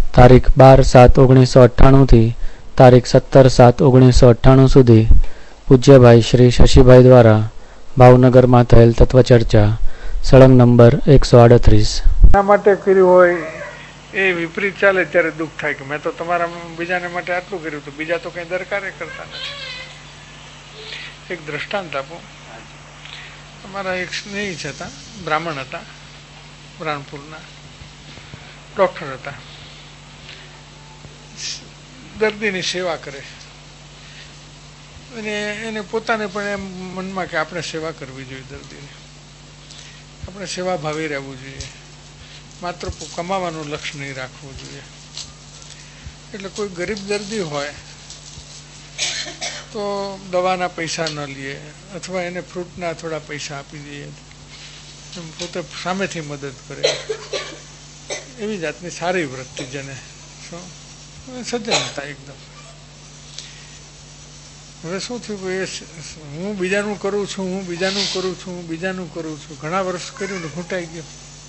તારીખ 12/7/1998 થી તારીખ 17/7/1998 સુધી પૂજ્યભાઈ શ્રી શશીભાઈ દ્વારા ભાવનગરમાં થયેલ તત્વચર્ચા સળંગ નંબર 138 એના માટે કર્યું હોય એ વિપરીત ચાલે ત્યારે દુઃખ થાય કે મેં તો તમારા બીજાને માટે આટલું કર્યું તો બીજા તો કંઈ દરકાર કરતા નથી. એક દ્રષ્ટાંત આપું. અમારા એક સ્નેહી હતા, બ્રાહ્મણ હતા, રાણપુરના ડૉક્ટર હતા. દર્દીની સેવા કરે અને એને પોતાને પણ એમ મનમાં કે આપણે સેવા કરવી જોઈએ, દર્દીની આપણે સેવા ભાવી રહેવું જોઈએ, માત્ર કમાવાનું લક્ષ્ય નહીં રાખવું જોઈએ. એટલે કોઈ ગરીબ દર્દી હોય તો દવાના પૈસા ન લઈએ અથવા એને ફ્રૂટના થોડા પૈસા આપી દઈએ, પોતે સામેથી મદદ કરે, એવી જાતની સારી વૃત્તિ જેને સજ્જન હતા એકદમ. હવે શું થયું, હું બીજાનું કરું છું, હું બીજાનું કરું છું, હું બીજાનું કરું છું, ઘણા વર્ષ કર્યું ને ઘૂંટાઈ ગયો.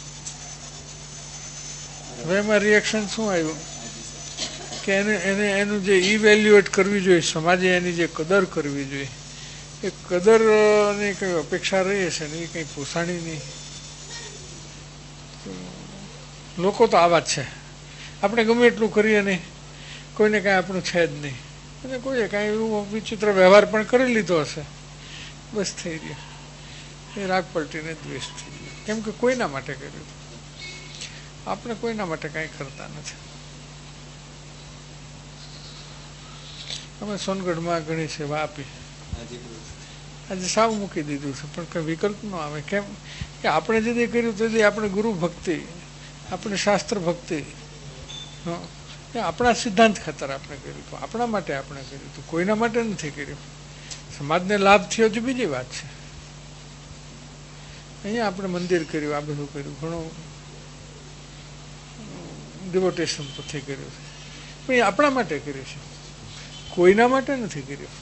હવે એમાં રિએક્શન શું આવ્યું કે એનું જે ઇવેલ્યુએટ કરવી જોઈએ, સમાજે એની જે કદર કરવી જોઈએ, એ કદરની કંઈ અપેક્ષા રહી હશે ને એ કંઈ પોસાણી નહીં. લોકો તો આવા જ છે. આપણે ગમે એટલું કરીએ નહીં, કોઈને કાંઈ આપણું છે જ નહીં, અને કોઈએ કાંઈ એવું વિચિત્ર વ્યવહાર પણ કરી લીધો હશે, બસ થઈ ગયો, એ રાગ પલટીને દ્વેષ થઈ ગયો. કેમ કે કોઈના માટે કર્યું, આપણે કોઈના માટે કાંઈ કરતા નથી. અમે સોનગઢમાં ઘણી સેવા આપી, આજે સાવ મૂકી દીધું છે, પણ કંઈ વિકલ્પ ન આવે. કેમ કે આપણે જે કર્યું તે આપણે ગુરુ ભક્તિ, આપણે શાસ્ત્ર ભક્તિ, એ આપણા સિદ્ધાંત ખાતર આપણે કર્યું હતું, આપણા માટે આપણે કર્યું હતું, કોઈના માટે નથી કર્યું. સમાજને લાભ થયો છે બીજી વાત છે. અહીંયા આપણે મંદિર કર્યું, આ બધું કર્યું, ઘણું ડિવોટેશન પછી કર્યું છે, પણ એ આપણા માટે કર્યું છે, કોઈના માટે નથી કર્યું.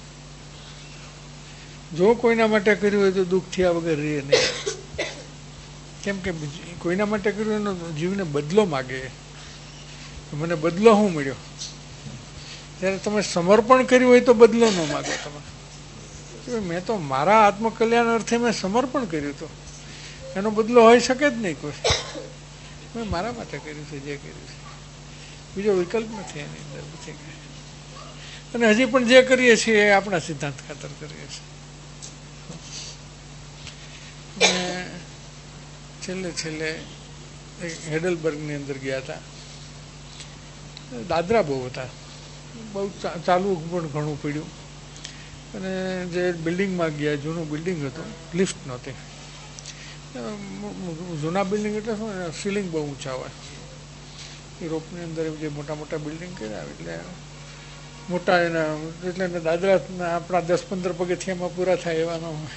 જો કોઈના માટે કર્યું હોય તો દુઃખ થયા વગર રહે નહીં. કેમ કે કોઈના માટે કર્યું એનો જીવને બદલો માગે, મને બદલો શું મળ્યો. જ્યારે તમે સમર્પણ કર્યું હોય તો બદલો ન માગો. તમે મેં તો મારા આત્મકલ્યાણ અર્થે મેં સમર્પણ કર્યું હતું, એનો બદલો હોઈ શકે જ નહીં કોઈ. મેં મારા માટે કર્યું છે, જે કર્યું છે, બીજો વિકલ્પ નથી એની અંદર નથી કાંઈ. અને હજી પણ જે કરીએ છીએ એ આપણા સિદ્ધાંત ખાતર કરીએ છીએ. છેલ્લે હેડલબર્ગની અંદર ગયા હતા. દાદરા બહુ હતા, બહુ ચાલવું પણ ઘણું પડ્યું. અને જે બિલ્ડિંગમાં ગયા, જૂનું બિલ્ડિંગ હતું, લિફ્ટ નહોતી. જૂના બિલ્ડિંગ એટલે શું, સીલિંગ બહુ ઊંચા હોય. યુરોપની અંદર જે મોટા મોટા બિલ્ડિંગ કર્યા એટલે મોટા એના એટલે દાદરા આપણા 10-15 પગથિયામાં પૂરા થાય એવા ન હોય.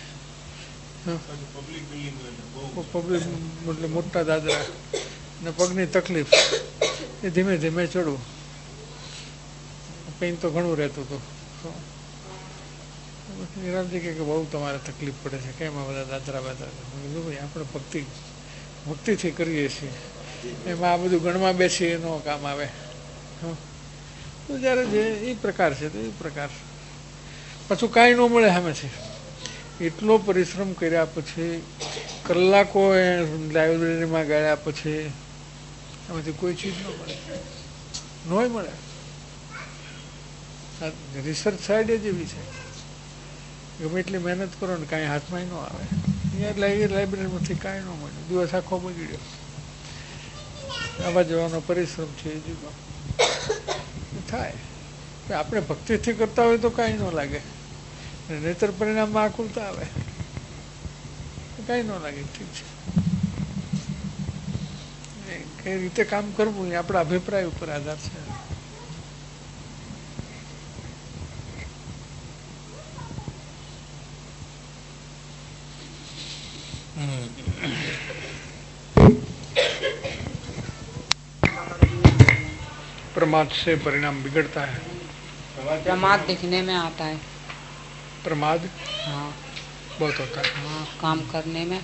પબ્લિક એટલે મોટા દાદરા ને પગની તકલીફ, એ ધીમે ધીમે ચડવું, પેઇન તો ઘણું રહેતું હતું. નિરામજી કે બહુ તમારે તકલીફ પડે છે, કેમ આ બધા દાદરા બાદરા. કીધું ભાઈ આપણે ભક્તિથી કરીએ છીએ, એમાં આ બધું ગણમાં બેસી એનો કામ આવે. તો જ્યારે જે એ પ્રકાર છે તો એ પ્રકાર, પાછું કાંઈ ન મળે સામેથી. એટલો પરિશ્રમ કર્યા પછી, કલાકો લાઇબ્રેરીમાં ગયા પછી એમાંથી કોઈ ચીજ ન મળે, નોય મળે. રિસર્ચ સાઈડ જ એવી છે, ગમે એટલી મહેનત કરો ને કાંઈ હાથમાં ન આવે. અહીંયા લાઇબ્રેરીમાંથી કાંઈ ન મળે, દિવસ આખો બગડ્યો. આવવા જવાનો પરિશ્રમ છે એ જુદો થાય. આપણે ભક્તિથી કરતા હોય તો કાંઈ ન લાગે, નહીતર પરિણામમાં આકુલતા આવે, કાંઈ ન લાગે. ઠીક છે, કઈ રીતે કામ કરવું એ આપણા અભિપ્રાય ઉપર આધાર છે. प्रमाद से परिणाम बिगड़ता है, प्रमाद दिखने में आता है. प्रमाद हाँ बहुत होता है. हाँ, काम करने में.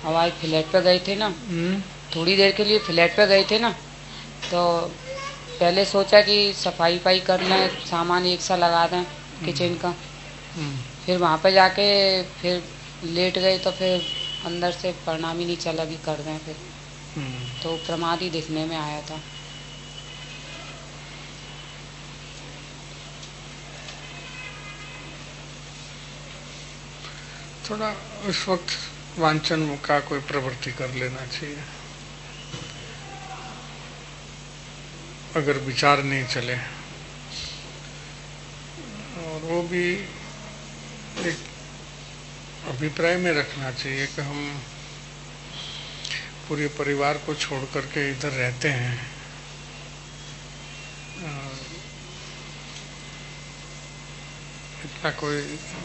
हवाई फ्लैट पे गए थे ना, थोड़ी देर के लिए फ्लैट पे गए थे ना, तो पहले सोचा कि सफाई वफाई कर लें, सामान एक सा लगा दें किचन का। फिर वहाँ पे जाके फिर लेट गए तो फिर अंदर से परिणाम ही नहीं चला कि कर दें फिर, तो प्रमाद ही दिखने में आया था। थोड़ा उस वक्त वांछन का कोई प्रवृत्ति कर लेना चाहिए, अगर विचार नहीं चले, और वो भी एक अभिप्राय में रखना चाहिए कि हम पूरे परिवार को छोड़ करके इधर रहते हैं, इतना कोई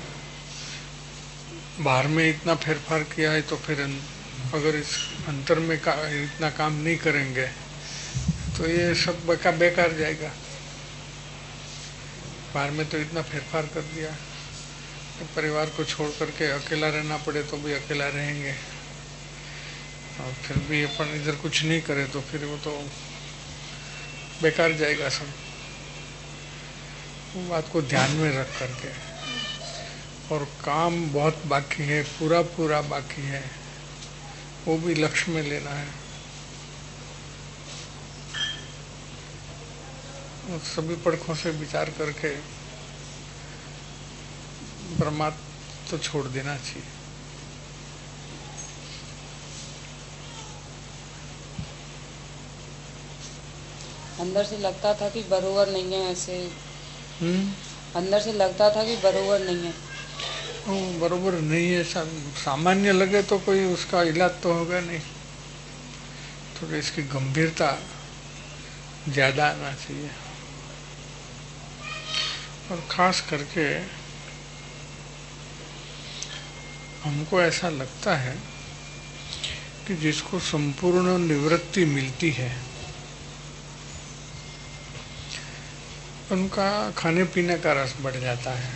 बाहर में इतना फेरफार किया है, तो फिर अगर इस अंतर में इतना काम नहीं करेंगे तो ये सब बेकार जाएगा। बाहर में तो इतना फेरफार कर दिया, तो परिवार को छोड़ करके अकेला रहना पड़े तो भी अकेला रहेंगे, और फिर भी अपन इधर कुछ नहीं करे तो फिर वो तो बेकार जाएगा सब। वो बात को ध्यान में रख करके, और काम बहुत बाकी है, पूरा बाकी है, वो भी लक्ष्य में लेना है। और सभी पड़खों से विचार करके परमात्मा तो छोड़ देना चाहिए। अंदर से लगता था कि बरोबर नहीं है ऐसे, अंदर से लगता था कि बरोबर नहीं है। बरोबर नहीं है, सामान्य लगे तो कोई उसका इलाज तो होगा नहीं, तो इसकी गंभीरता ज्यादा आना चाहिए। और खास करके हमको ऐसा लगता है कि जिसको संपूर्ण निवृत्ति मिलती है उनका खाने पीने का रस बढ़ जाता है,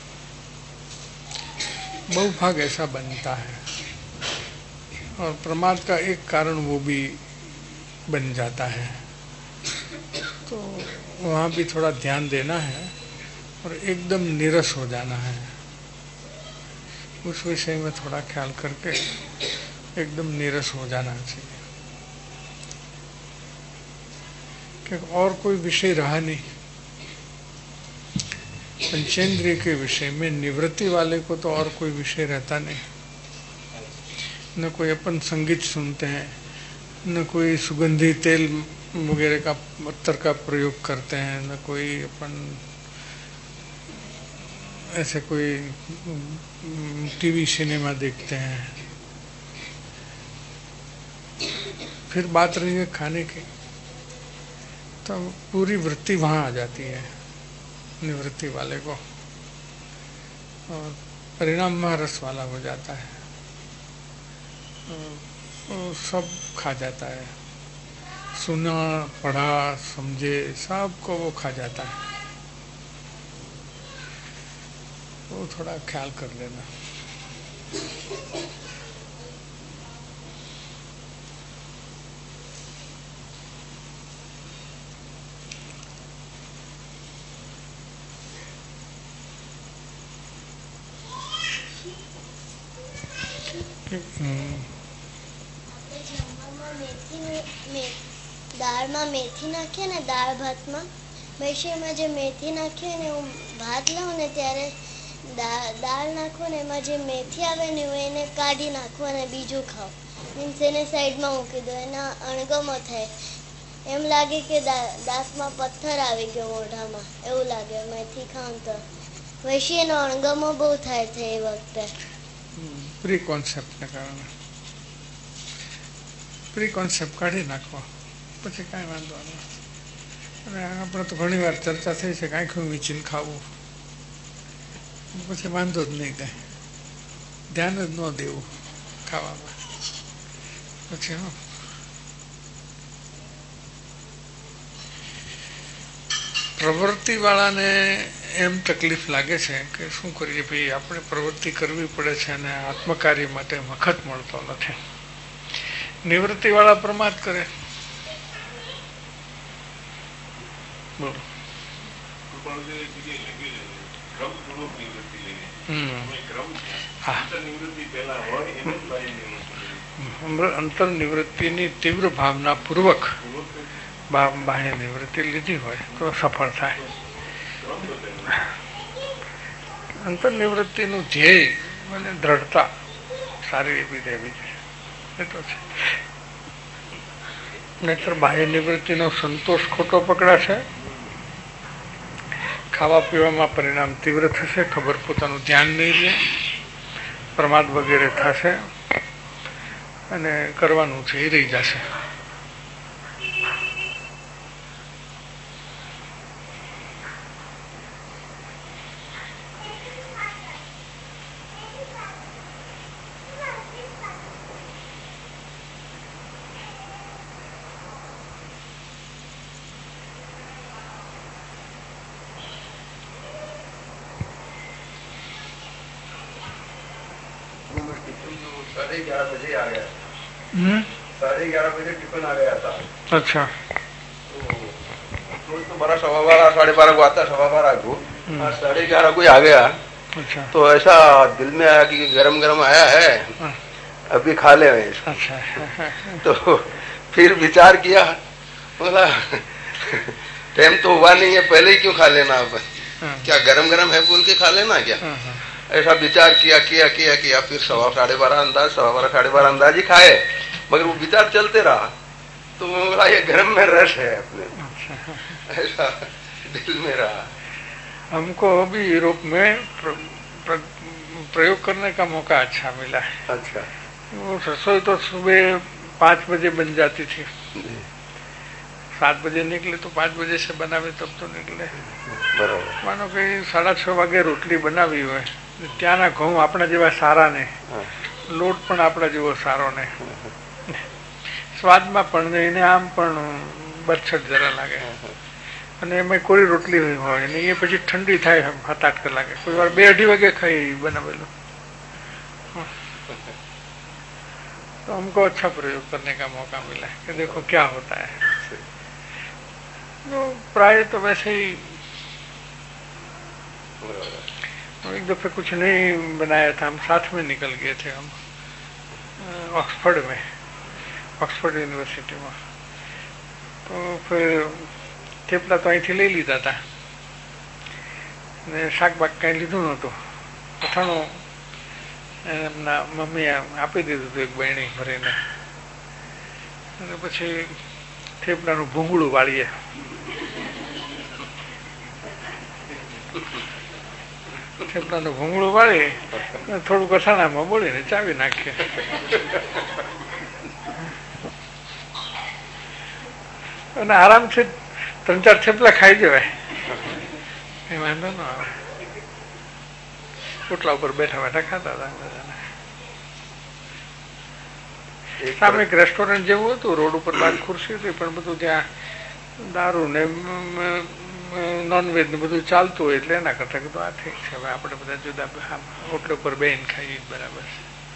बहुभाग ऐसा बनता है, और प्रमाद का एक कारण वो भी बन जाता है। तो वहाँ भी थोड़ा ध्यान देना है और एकदम नीरस हो जाना है, उस विषय में थोड़ा ख्याल करके एकदम नीरस हो जाना चाहिए, क्योंकि और कोई विषय रहा नहीं। पंचेंद्रिय के विषय में निवृत्ति वाले को तो और कोई विषय रहता नहीं, न कोई अपन संगीत सुनते हैं, न कोई सुगंधी तेल वगैरह का अत्तर का प्रयोग करते हैं, न कोई अपन ऐसे कोई टीवी सिनेमा देखते हैं। फिर बात रही है खाने की, तो पूरी वृत्ति वहाँ आ जाती है निवृत्ति वाले को, और परिणाम में रस वाला हो जाता है, वो सब खा जाता है, सुना पढ़ा समझे सब को वो खा जाता है। वो थोड़ा ख्याल कर लेना। દાળમાં મેથી નાખીએ ને દાળ ભાતમાં વૈશ્યમાં જે મેથી નાખીએ ને હું ભાત લઉં ને ત્યારે દાળ નાખો ને એમાં જે મેથી આવે ને હું એને કાઢી નાખું અને બીજું ખાઉં, મીન્સ એને સાઈડમાં મૂકી દો, એના અણગમો થાય, એમ લાગે કે દાંતમાં પથ્થર આવી ગયો મોઢામાં, એવું લાગે મેથી ખાઉં તો। વૈશ્યનો અણગમો બહુ થાય છે એ વખતે, પ્રી કોન્સેપ્ટને કારણે પ્રી કોન્સેપ્ટ કાઢી નાખવા, પછી કાંઈ વાંધો નહીં। અને આપણે તો ઘણી વાર ચર્ચા થઈ છે કે આંખું મીચીને ખાવું, પછી વાંધો જ નહીં, કાંઈ ધ્યાન જ ન દેવું ખાવામાં। પછી પ્રવૃત્તિવાળાને એમ તકલીફ લાગે છે કે શું કરીએ ભાઈ, આપણે પ્રવૃત્તિ કરવી પડે છે અને આત્મકાર્ય માટે વખત મળતો નથી. નિવૃત્તિવાળા પ્રમાદ કરે. બોલો. અંતર નિવૃત્તિની તીવ્ર ભાવના પૂર્વક બાહ્ય નિવૃત્તિ લીધી હોય તો સફળ થાય. અંતર નિવૃત્તિનું ધ્યેય અને દ્રઢતા સારી એવી દેવી છે, એ તો છે. નહીતર બાહ્ય નિવૃત્તિનો સંતોષ ખોટો પકડાશે, ખાવા પીવામાં પરિણામ તીવ્ર થશે, ખબર પોતાનું ધ્યાન નહીં રહે, પ્રમાદ વગેરે થશે અને કરવાનું છે એ રહી જશે. साढ़े 11 बजे आ गया. 11:30 बजे टिफिन आ गया था. अच्छा. तो 12, 12:15, 12:30 को आता, 12:15 को 11:30 को आ गया. अच्छा. तो ऐसा दिल में आया कि गरम गरम आया है, अभी खा ले. अच्छा. तो फिर विचार किया, बोला टाइम तो हुआ नहीं है, पहले ही क्यों खा लेना, अब क्या गरम गरम है बोल के खा लेना क्या. ऐसा विचार किया किया किया किया फिर 12:15 अंदाज, 12:15 अंदाज ही खाए, मगर वो विचार चलते रहा. तो बोला ये गरम में रस है अपने. ऐसा दिल में रहा. हमको अभी यूरोप में प्रयोग करने का मौका अच्छा मिला है. अच्छा. वो रसोई तो सुबह 5 बजे बन जाती थी. 7 बजे निकले तो 5 बजे से बनावे तब तो निकले. बराबर. मानो कि 6:30 વાગે રોટલી બનાવી હોય, ત્યાંના ઘઉં આપણા જેવા સારા ને, લોટ પણ આપણા જેવો સારો ને, સ્વાદમાં પણ નહીં ને આમ પણ બરછટ જરા લાગે. અને એમાં કોરી રોટલી હોય ને એ પછી ઠંડી થાય 7-8 કલાકે, કોઈ વાર 2-2:30 વાગે ખાઈ બનાવેલું. तो हमको अच्छा प्रयोग करने का मौका मिला कि देखो क्या होता है. तो प्राय तो वैसे ही एक दफे कुछ नहीं बनाया था, हम साथ में निकल गए थे, हम ऑक्सफोर्ड यूनिवर्सिटी में. तो फिर थेपला तो અહીંથી લઈ લીધા હતા ને શાકબાક કાંઈ લીધું નહોતું. અથાણું એમના મમ્મીએ આપી દીધું હતું એક બહેણી ભરીને. અને પછી થેપલાનું ભૂંગળું વાળીએ. થેપલાનું ભૂંગળું વાળી થોડુંક અથાણામાં બોળીને ચાવી નાખીએ. અને આરામથી 3-4 થેપલા ખાઈ જવાય, એ વાંધો ન આવે. પોટલા ઉપર બેઠા બેઠા ખાતા હતા. સામે એક રેસ્ટોરન્ટ જેવું હતું, રોડ ઉપર બાદ ખુરશી હતી, પણ બધું ત્યાં દારૂ ને નોનવેજ ને બધું ચાલતું હોય એટલે એના કરતા કીધું આ ઠીક છે, હવે આપણે બધા જુદા ઓટલે ઉપર બેહીને ખાઈએ બરાબર.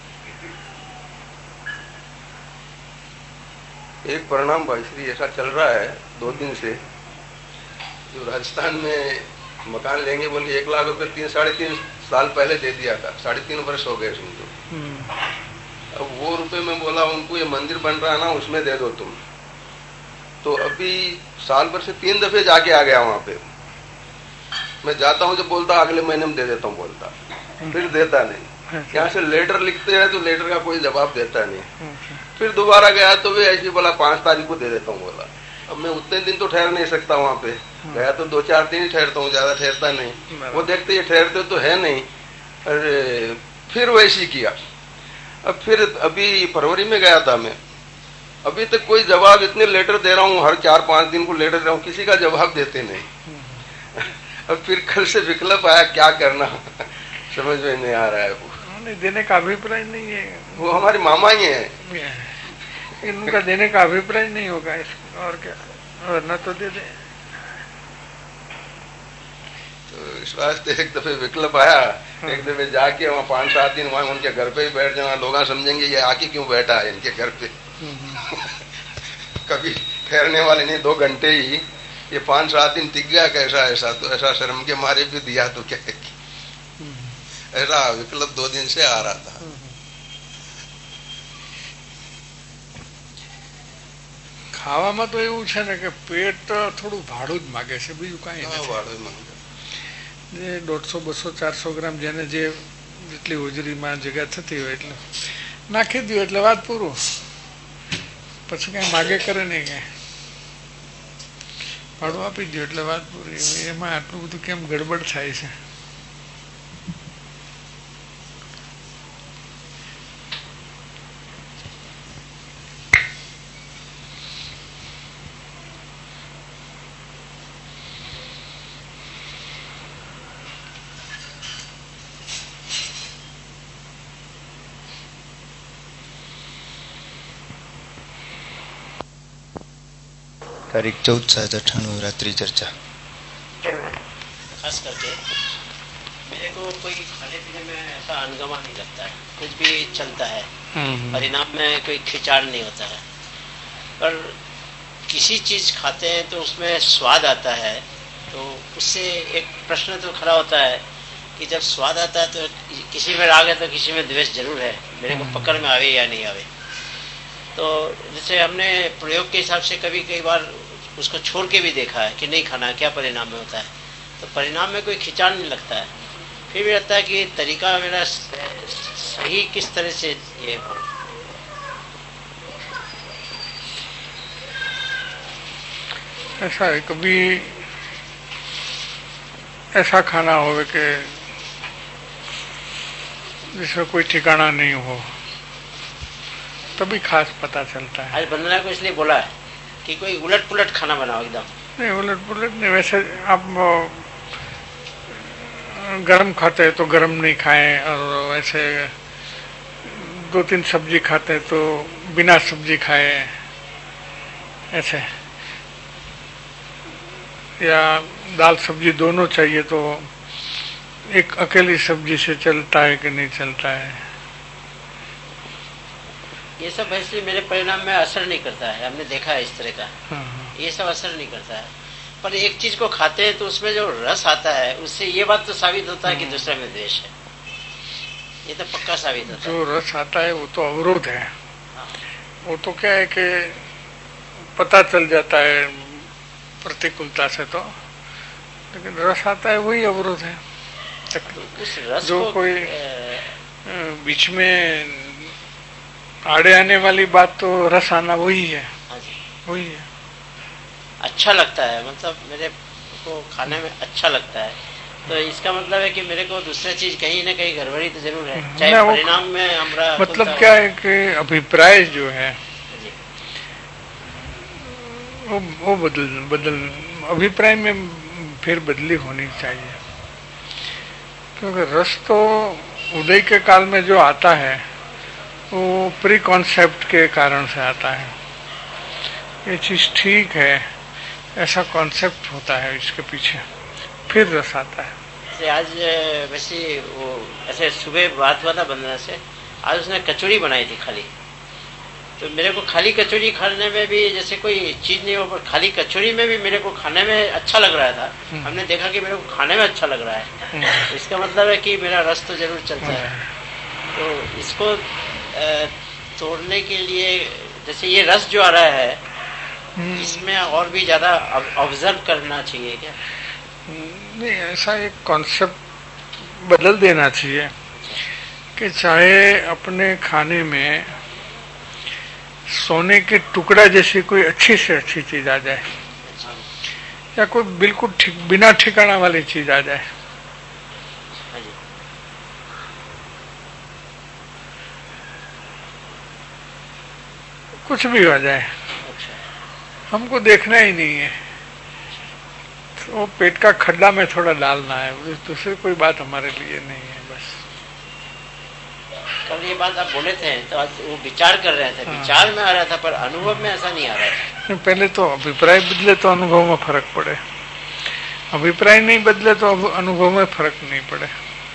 एक परिणाम भाई श्री ऐसा चल रहा है 2 दिन से, जो राजस्थान में मकान लेंगे बोल के 1 लाख रुपए 3-3.5 साल पहले दे दिया था, 3.5 वर्ष हो गए समझो. अब वो रुपए में बोला उनको ये मंदिर बन रहा है ना, उसमें दे दो तुम. तो अभी साल भर से 3 दफे जाके आ गया वहां पे. मैं जाता हूँ जब बोलता अगले महीने में दे देता हूँ बोलता, फिर देता नहीं. यहाँ से लेटर लिखते हैं तो लेटर का कोई जवाब देता नहीं. फिर दोबारा गया तो भी ऐसे बोला 5 तारीख को दे देता हूँ बोला. अब मैं उतने दिन तो ठहर नहीं सकता वहां पे, गया तो 2-4 दिन ही ठहरता हूँ, ज्यादा ठहरता नहीं. वो देखते ये ठहरते तो है नहीं. अरे फिर वैसे ही किया. अब फिर अभी फरवरी में गया था मैं, अभी तक कोई जवाब. इतने लेटर दे रहा हूँ, हर 4-5 दिन को लेटर दे रहा हूँ, किसी का जवाब देते नहीं. अब फिर कल से विकल्प आया, क्या करना समझ में नहीं आ रहा है. वो देने का अभिप्राय नहीं है, वो हमारे मामा ही है, इनका देने का अभिप्राय नहीं होगा इसको, और क्या, और न तो दे दे. तो इस वास्ते एक दफे विकल्प आया, एक दफे जाके वहाँ 5-7 दिन वहाँ उनके घर पे ही बैठ जाना, लोग समझेंगे ये आके क्यों बैठा है इनके घर पे। कभी ठहरने वाले नहीं, 2 घंटे ही, ये 5-7 दिन टिक गया। कैसा ऐसा, तो ऐसा शर्म के मारे भी दिया तो क्या है, ऐसा विकल्प 2 दिन से आ रहा था। ખાવામાં તો એવું છે ને કે પેટ થોડું ભાડું જ માગે છે, બીજું કાંઈ નથી. ભાડું માંગે. જે 150, 200, 400 ગ્રામ જેને જેટલી હોજરીમાં જગ્યા થતી હોય એટલે નાખી દો એટલે વાત પૂરું. પછી કાંઈ માગે કરે નહીં, કાંઈ ભાડું આપી દો એટલે વાત પૂરી. એમાં આટલું બધું કેમ ગડબડ થાય છે? तारीख 14/7/98 रात्रि चर्चा। खास करके मेरे को कोई खाने पीने में ऐसा अनगमा नहीं लगता है, कुछ भी चलता है, परिणाम में कोई खिंचाड़ नहीं होता है। पर किसी चीज खाते हैं तो उसमें स्वाद आता है, तो उससे एक प्रश्न तो खड़ा होता है कि जब स्वाद आता है तो किसी में राग है तो किसी में द्वेष जरूर है, मेरे को पकड़ में आवे या नहीं आवे। तो जैसे हमने प्रयोग के हिसाब से कई बार उसको छोड़ के भी देखा है कि नहीं खाना, क्या परिणाम में होता है, तो परिणाम में कोई खिंचाव नहीं लगता है। फिर भी लगता है कि तरीका मेरा सही किस तरह से ये हो। ऐसा है कभी ऐसा खाना हो कि जिसमें कोई ठिकाना नहीं हो, तभी खास पता चलता है। आज बनाने को इसलिए बोला है कि कोई उलट पुलट खाना बनाओ एकदम। नहीं, उलट पुलट नहीं। वैसे आप गरम खाते हैं तो गरम नहीं खाएं, और वैसे 2-3 सब्जी खाते हैं तो बिना सब्जी खाएं, ऐसे। या दाल सब्जी दोनों चाहिए तो एक अकेली सब्जी से चलता है कि नहीं चलता है। ये सब वैसे मेरे परिणाम में असर नहीं करता है, हमने देखा है इस तरह का। ये सब असर नहीं करता है, पर एक चीज को खाते हैं तो उसमें जो रस आता है उससे ये बात तो साबित होता है कि दूसरे में द्वेष है, ये तो पक्का साबित होता है। जो रस आता है वो तो अवरोध है। वो तो क्या है कि पता चल जाता है प्रतिकूलता से, तो लेकिन रस आता है वही अवरोध है। उस रस जो को कोई बीच में आड़े आने वाली बात, तो रस आना वही है। हाँ जी, वही है। अच्छा लगता है, मतलब मेरे को खाने में अच्छा लगता है, तो इसका मतलब है कि मेरे को दूसरा चीज कहीं ना कहीं गड़बड़ी तो जरूर है, चाहे परिणाम में हमारा मतलब क्या है कि अभिप्राय जो है वो बदल अभिप्राय में फिर बदली होनी चाहिए। क्योंकि रस तो उदय के काल में जो आता है वो प्री कॉन्सेप्ट के कारण से आता है। ये चीज ठीक है ऐसा कॉन्सेप्ट होता है इसके पीछे, फिर रस आता है। आज वैसे वो ऐसे सुबह बात हुआ था बंदना से, आज उसने कचौड़ी बनाई थी खाली, तो मेरे को खाली कचौड़ी खाने में भी जैसे कोई चीज नहीं हो, पर खाली कचौड़ी में भी मेरे को खाने में अच्छा लग रहा था। हमने देखा कि मेरे को खाने में अच्छा लग रहा है, तो इसका मतलब है कि मेरा रस तो जरूर चलता है। तो इसको तोड़ने के लिए जैसे ये रस जो आ रहा है इसमें और भी ज्यादा ऑब्जर्व करना चाहिए क्या? नहीं, ऐसा एक कॉन्सेप्ट बदल देना चाहिए कि चाहे अपने खाने में सोने के टुकड़ा जैसी कोई अच्छी से अच्छी चीज आ जाए, या कोई बिल्कुल बिना ठिकाना वाली चीज आ जाए, कुछ भी हो जाए, हमको देखना ही नहीं है। तो पेट का खड्डा में थोड़ा डालना है, दूसरी कोई बात हमारे लिए नहीं है। बस कल ये बात आप बोले थे तो आज वो विचार कर रहे थे, विचार में आ रहा था, पर अनुभव में ऐसा नहीं आ रहा था। पहले तो अभिप्राय बदले तो अनुभव में फर्क पड़े। અભિપ્રાય નહીં બદલે તો અનુભવમાં ફરક નહીં પડે.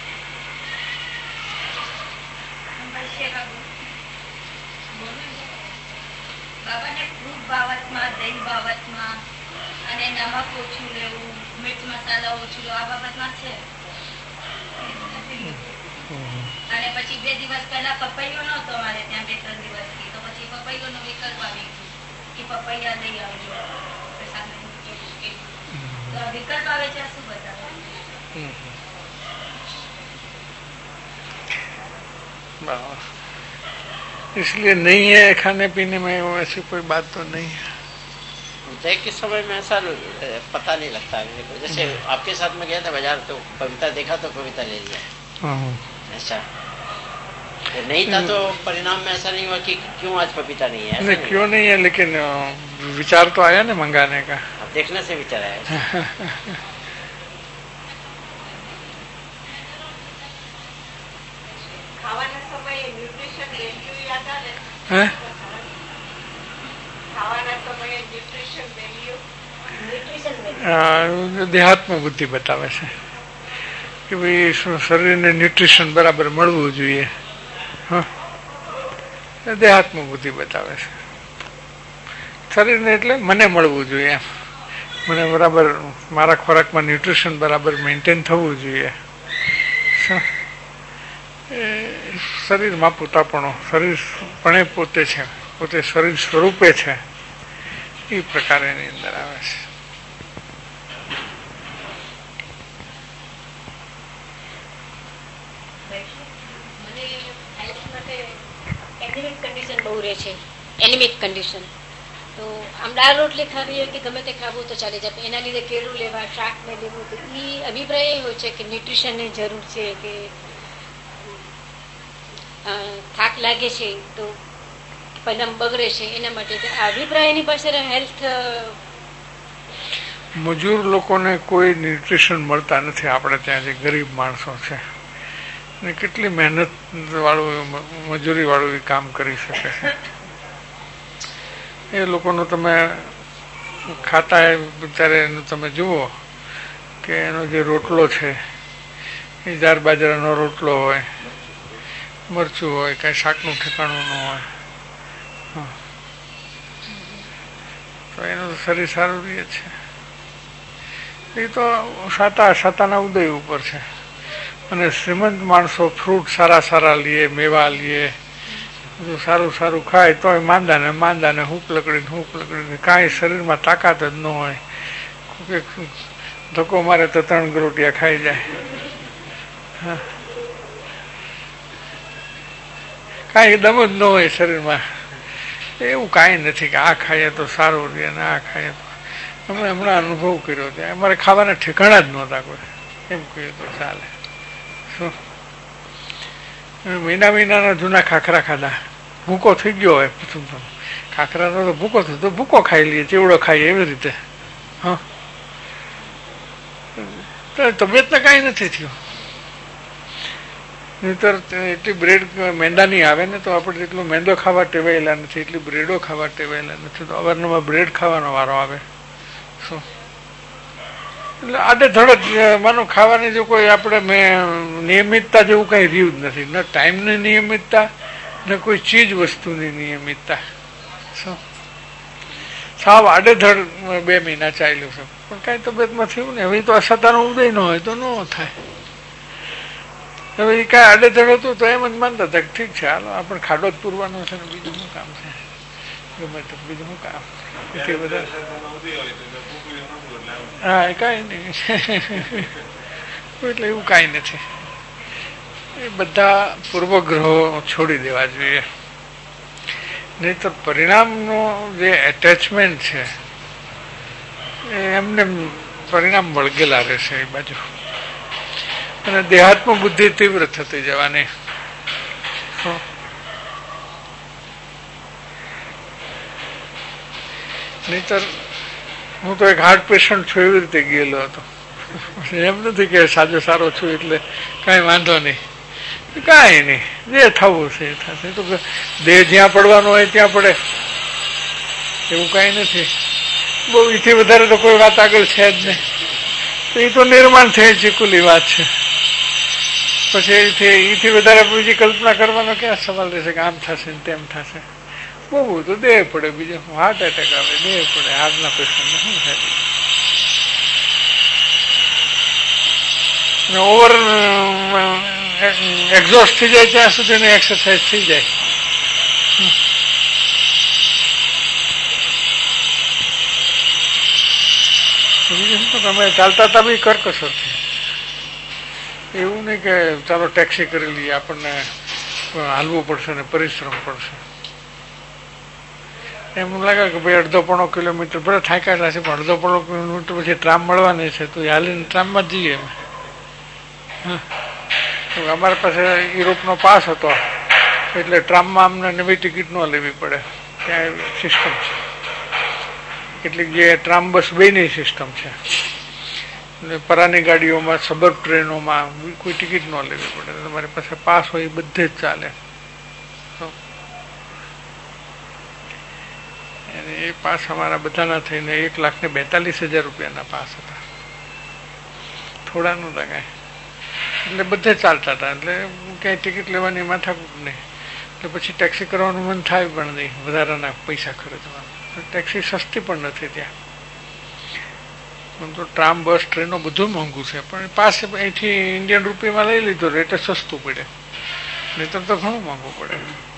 અને પછી 2 દિવસ પહેલા પપૈયો નહોતો મારે ત્યાં 2-3 દિવસથી, તો પછી પપૈયાનો વિકલ્પ આવી ગયો કે પપૈયા લઈ આવજો. વિકલ્પ આવે છે શું બતાવે? इसलिए नहीं है खाने पीने में ऐसी कोई बात तो नहीं है. देख के समय में ऐसा पता नहीं लगता मेरे को. जैसे आपके साथ में गया था बाजार तो पपीता देखा तो पपीता ले लिया. ऐसा नहीं था तो परिणाम में ऐसा नहीं हुआ कि क्यों आज पपीता नहीं है. नहीं क्यों नहीं है, लेकिन विचार तो आया ना मंगाने का. देखने से विचार आया. ખાવાના સમયે ન્યુટ્રિશન વેલ્યુ યાદ આવે? ખાવાના સમયે ન્યુટ્રિશન વેલ્યુ દેહાત્મ બુદ્ધિ બતાવે છે કે ભાઈ શરીરને ન્યુટ્રિશન બરાબર મળવું જોઈએ. દેહાત્મ બુદ્ધિ બતાવે છે. શરીરને એટલે મને મળવું જોઈએ, મને બરાબર મારા ખોરાકમાં ન્યુટ્રિશન બરાબર મેન્ટેન થવું જોઈએ. શરીરમાં પોતાપણો, શરીર પણ પોતે છે, પોતે શરીર સ્વરૂપે છે, એ પ્રકારે એની અંદર આવે છે. એનિમિક કન્ડિશન તો આમ દાળ રોટલી ખાવી કે ગમે તે ખાવું તો ચાલી જાય, એના લીધે કેળું લેવા, શાક ને લેવું, તો એ અભિપ્રાય એ હોય છે કે ન્યુટ્રિશનની જરૂર છે, કે થાક લાગે છે તો પરિણામ બગડે છે, એના માટે અભિપ્રાય એની પાસે હેલ્થ. મજૂર લોકોને કોઈ ન્યુટ્રિશન મળતા નથી આપણે ત્યાં, જે ગરીબ માણસો છે ને કેટલી મહેનત વાળું મજૂરી વાળું કામ કરી શકે છે. એ લોકોનો તમે ખાતા બિચારે એનું તમે જુઓ કે એનો જે રોટલો છે એ જાર બાજરાનો રોટલો હોય, મરચું હોય, કઈ શાકનું ઠેકાણું ન હોય, તો એનું તો શરીર સારું રહે છે. એ તો સાતાના ઉદય ઉપર છે. અને શ્રીમંત માણસો ફ્રૂટ સારા સારા લે, મેવા લે, બધું સારું સારું ખાય તો માંદાને હૂંફ લકડીને કાંઈ શરીરમાં તાકાત જ ન હોય. ધક્કો મારે તો 3 રોટિયા ખાઈ જાય. કાંઈ દમ જ ન હોય શરીરમાં. એવું કાંઈ નથી કે આ ખાઈએ તો સારું રહે ને આ ખાઈએ તો. અમે હમણાં અનુભવ કર્યો છે, અમારે ખાવાના ઠેકાણા જ નહોતા કોઈ, એમ કહીએ તો ચાલે. શું મહિનાના જૂના ખાખરા ખાધા, ભૂકો થઈ ગયો હોય, ખાખરાનો તો ભૂકો થયો તો ભૂકો ખાઈ લઈએ, ચેવડો ખાઈએ એવી રીતે. હા, તો તબિયતને કાંઈ નથી થયું. નહીંતર એટલી બ્રેડ મેંદાની આવે ને તો આપણે એટલો મેંદો ખાવા ટેવાયેલા નથી, એટલી બ્રેડો ખાવા ટેવાયેલા નથી, તો અવારનવાર બ્રેડ ખાવાનો વારો આવે. શું એટલે આડેધડ માનો ખાવાની જો કોઈ આપણે નિયમિતતા જેવું કઈ રહ્યું જ નથી, ન ટાઈમની નિયમિતતા ન કોઈ ચીજ વસ્તુની નિયમિતતા. શું સાવ આડેધડ 2 મહિના ચાલ્યું છે, પણ કઈ તબિયતમાં થયું ને. હવે તો અસતાનો ઉદય ન હોય તો ન થાય. હવે એ કાંઈ આડેધડ હતું તો એમ જ માનતા હતા કે ઠીક છે, હાલો આપણે ખાડો જ પૂરવાનો છે ને બીજું શું કામ છે, ગમે તો બીજું શું કામ. બધા હા, એ કાંઈ નહીં, એટલે એવું કાંઈ નથી. એ બધા પૂર્વગ્રહો છોડી દેવા જોઈએ, નહીં તો પરિણામનો જે એટેચમેન્ટ છે એમને પરિણામ વળગેલા રહેશે એ બાજુ, અને દેહાત્મ બુદ્ધિ તીવ્ર થતી જવાની. નહીતર હું તો એક હાર્ટ પેશન્ટ છું એવી રીતે ગયેલો હતો. એમ નથી કે સાજો સારો છું એટલે કાંઈ વાંધો નહીં, કાંઈ નહીં, જે થવું છે એ થશે. તો દેહ જ્યાં પડવાનો હોય ત્યાં પડે, એવું કાંઈ નથી. બહુ એથી વધારે તો કોઈ વાત આગળ છે જ નહીં. તો એ તો નિર્માણ થઈ ચીકુલી વાત છે. પછી એથી વધારે બીજી કલ્પના કરવાનો ક્યાં સવાલ રહેશે કે આમ થશે ને તેમ થશે. બહુ તો દેહ પડે, બીજું હાર્ટ એટેક આવે, દેહ પડે, હાર્ટના પેશન્ટને શું થાય. ઓવર એક્ઝોસ્ટ થઈ જાય ત્યાં સુધી એક્સરસાઇઝ થઈ જાય. તમે ચાલતા હતા બી કરકસરથી, એવું નહીં કે ચાલો ટેક્સી કરી લઈએ, આપણને હાલવું પડશે ને પરિશ્રમ પડશે. એમ લાગે કે ભાઈ 1.5 કિલોમીટર ભલે થાકેલા છે, પણ 1.5 કિલોમીટર પછી ટ્રામ મળવાની છે, તો હાલીને ટ્રામમાં જ જઈએ. અમારા પાસે યુરોપનો પાસ હતો, એટલે ટ્રામમાં અમને નવી ટિકિટ ન લેવી પડે, ત્યાં સિસ્ટમ છે. એટલે જે ટ્રામ બસ બેની સિસ્ટમ છે. પરાની ગાડીઓમાં, સબર્બ ટ્રેનોમાં કોઈ ટિકિટ ન લેવી પડે. તમારી પાસે પાસ હોય એ બધે જ ચાલે. એ પાસ અમારા બધાના થઈને 1,42,000 રૂપિયાના પાસ હતા. થોડાનું લગાય એટલે બધે ચાલતા હતા. એટલે ક્યાંય ટિકિટ લેવાની માથાકૂટ નહીં. એટલે પછી ટેક્સી કરવાનું મન થાય પણ નહીં, વધારાના પૈસા ખર્ચવાનું. ટેક્સી સસ્તી પણ નથી ત્યાં. તો ટ્રામ, બસ, ટ્રેનો બધું મોંઘું છે. પણ પાસે અહીંથી ઇન્ડિયન રૂપિયામાં લઈ લીધો એટલે સસ્તું પડે, નહીતર તો ઘણું મોંઘું પડે.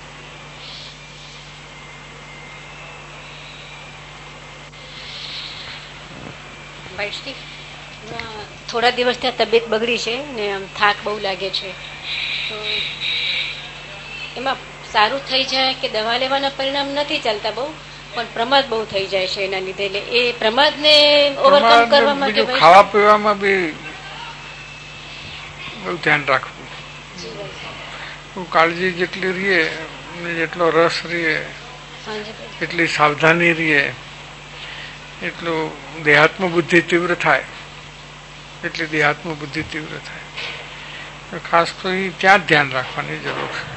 થોડા દિવસ ત્યાં તબિયત બગડી છે ને આમ થાક બહુ લાગે છે, તો એમાં સારું થઈ જાય કે દવા લેવાના પરિણામ નથી ચાલતા બહુ, પણ પ્રમાદ બહુ થઈ જાય છે એના લીધે. એટલે એ પ્રમાદને ઓવરકમ કરવા માટે ખાવા પીવામાં બી બહુ ધ્યાન રાખવું. કાળજી જેટલી રહીએ, જેટલો રસ રહીએ, એટલી સાવધાની રહીએ, એટલું દેહાત્મ બુદ્ધિ તીવ્ર થાય, એટલી દેહાત્મ બુદ્ધિ તીવ્ર થાય. ખાસ તો એ ત્યાં જ ધ્યાન રાખવાની જરૂર છે.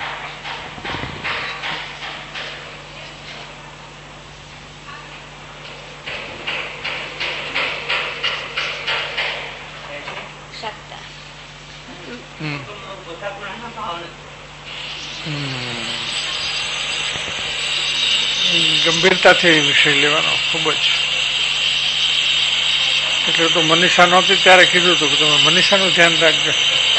ગંભીરતાથી વિષય લેવાનો ખૂબ જ. એટલે તો મનીષા નહોતી ત્યારે કીધું હતું કે તમે મનીષાનું ધ્યાન રાખજો.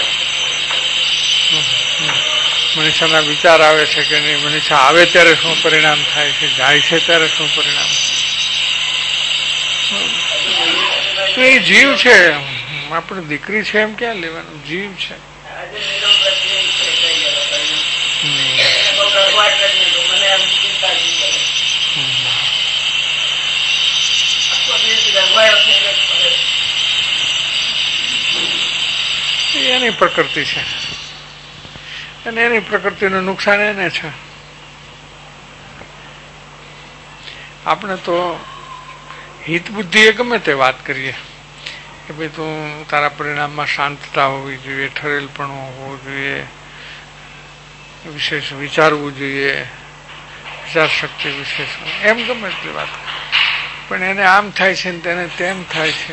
મનીષાના વિચાર આવે છે કે નહીં, મનીષા આવે ત્યારે શું પરિણામ થાય છે, જાય છે ત્યારે શું પરિણામ. તો એ જીવ છે, આપણી દીકરી છે એમ ક્યાં લેવાનું, જીવ છે. એની પ્રકૃતિ છે અને એની પ્રકૃતિનું નુકસાન એને છે. આપણે તો હિત બુદ્ધિએ ગમે તે વાત કરીએ કે ભાઈ તું તારા પરિણામમાં શાંતતા હોવી જોઈએ, ઠરેલપણું હોવું જોઈએ, વિશેષ વિચારવું જોઈએ, વિચાર શક્તિ વિશેષ, એમ ગમે તે વાત. પણ એને આમ થાય છે ને તેને તેમ થાય છે,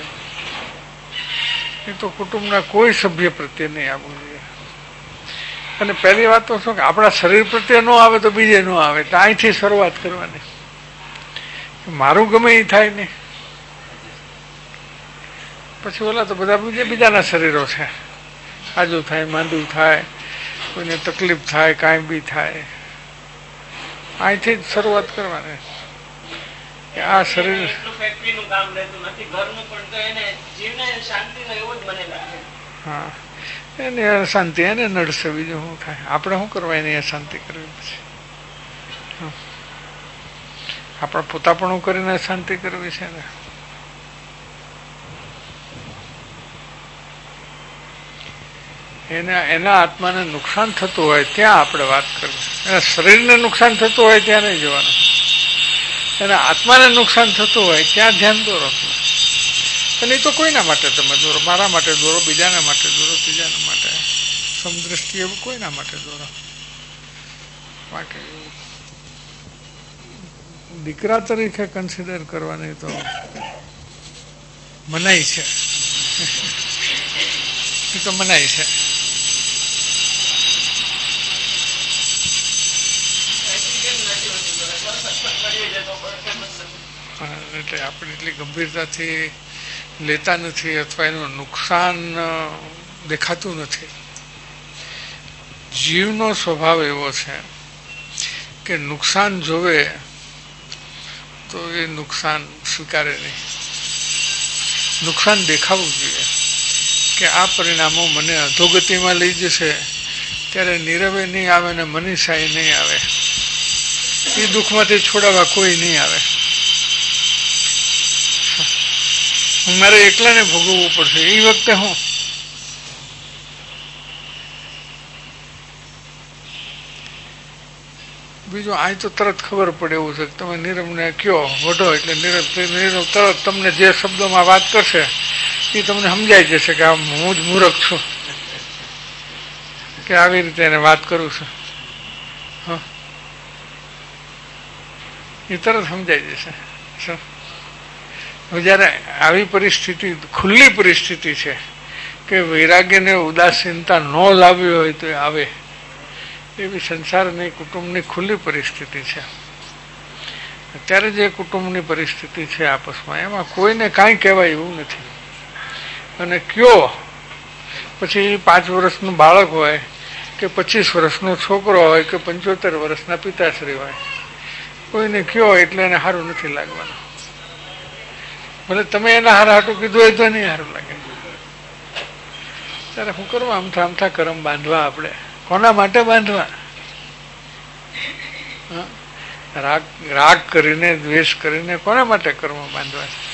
એ તો કુટુંબના કોઈ સભ્ય પ્રત્યે નહીં આવવું જોઈએ. અને પહેલી વાત તો શું કે આપણા શરીર પ્રત્યે ન આવે તો બીજે ન આવે, તો અહીંથી શરૂઆત કરવાની. મારું ગમે એ થાય નહીં, પછી ઓલા તો બધા બીજાના શરીરો છે, આજુ થાય, માંદું થાય, કોઈને તકલીફ થાય, કાંઈ બી થાય, અહીંથી જ શરૂઆત કરવાની. આ શરીર હા, એને શાંતિ એને નડશે, બીજું શું થાય. આપણે શું કરવા એની શાંતિ કરવી? પછી આપણે પોતાપણું કરીને શાંતિ કરવી છે ને. એના આત્માને નુકસાન થતું હોય ત્યાં આપણે વાત કરવી. એના શરીરને નુકસાન થતું હોય ત્યાં નહીં જવાનું. એના આત્માને નુકસાન થતું હોય ત્યાં ધ્યાન દોરો. અને એ તો કોઈના માટે તમે દોરો, મારા માટે દોરો, બીજાના માટે દોરો, ત્રીજાના માટે, સમદ્રષ્ટિ એવું કોઈના માટે દોરો. બાકી દીકરા તરીકે કન્સિડર કરવાની તો મનાઈ છે. એ તો મનાય છે. એટલે આપણે એટલી ગંભીરતાથી લેતા નથી અથવા એનું નુકસાન દેખાતું નથી. જીવનો સ્વભાવ એવો છે કે નુકસાન જોવે તો એ નુકસાન સ્વીકારે નહીં. નુકસાન દેખાવું જોઈએ કે આ પરિણામો મને અધોગતિમાં લઈ જશે, ત્યારે નીરવે નહીં આવે ને મનીષાએ નહીં આવે. એ દુઃખમાંથી છોડાવવા કોઈ નહીં આવે. મારે એકલાને ભોગવવું પડશે. એ વખતે હું બીજું આ તો તરત ખબર પડે એવું છે કે તમે નીરવને કયો વઢો એટલે નીરવ તરત તમને જે શબ્દોમાં વાત કરશે એ તમને સમજાઈ જશે કે આ હું જ મૂર્ખ છું કે આવી રીતે એને વાત કરું છું. એ તરત સમજાઈ જશે. જયારે આવી પરિસ્થિતિ ખુલ્લી પરિસ્થિતિ છે કે વૈરાગ્યને ઉદાસીનતા ન લાવી હોય તો આવે, એવી સંસારની કુટુંબની ખુલ્લી પરિસ્થિતિ છે. અત્યારે જે કુટુંબની પરિસ્થિતિ છે આપસમાં, એમાં કોઈને કાંઈ કહેવાય એવું નથી. અને કયો પછી 5 વર્ષનું બાળક હોય કે 25 વર્ષનો છોકરો હોય કે 75 વર્ષના પિતાશ્રી હોય, કોઈને કયો એટલે એને સારું નથી લાગવાનું. ભલે તમે એના હારું કીધું હોય તો નહીં સારું લાગે. ત્યારે શું કરવા અમથા કરમ બાંધવા? આપણે કોના માટે બાંધવા? રાગ કરીને દ્વેષ કરીને કોના માટે કર્મ બાંધવા છે?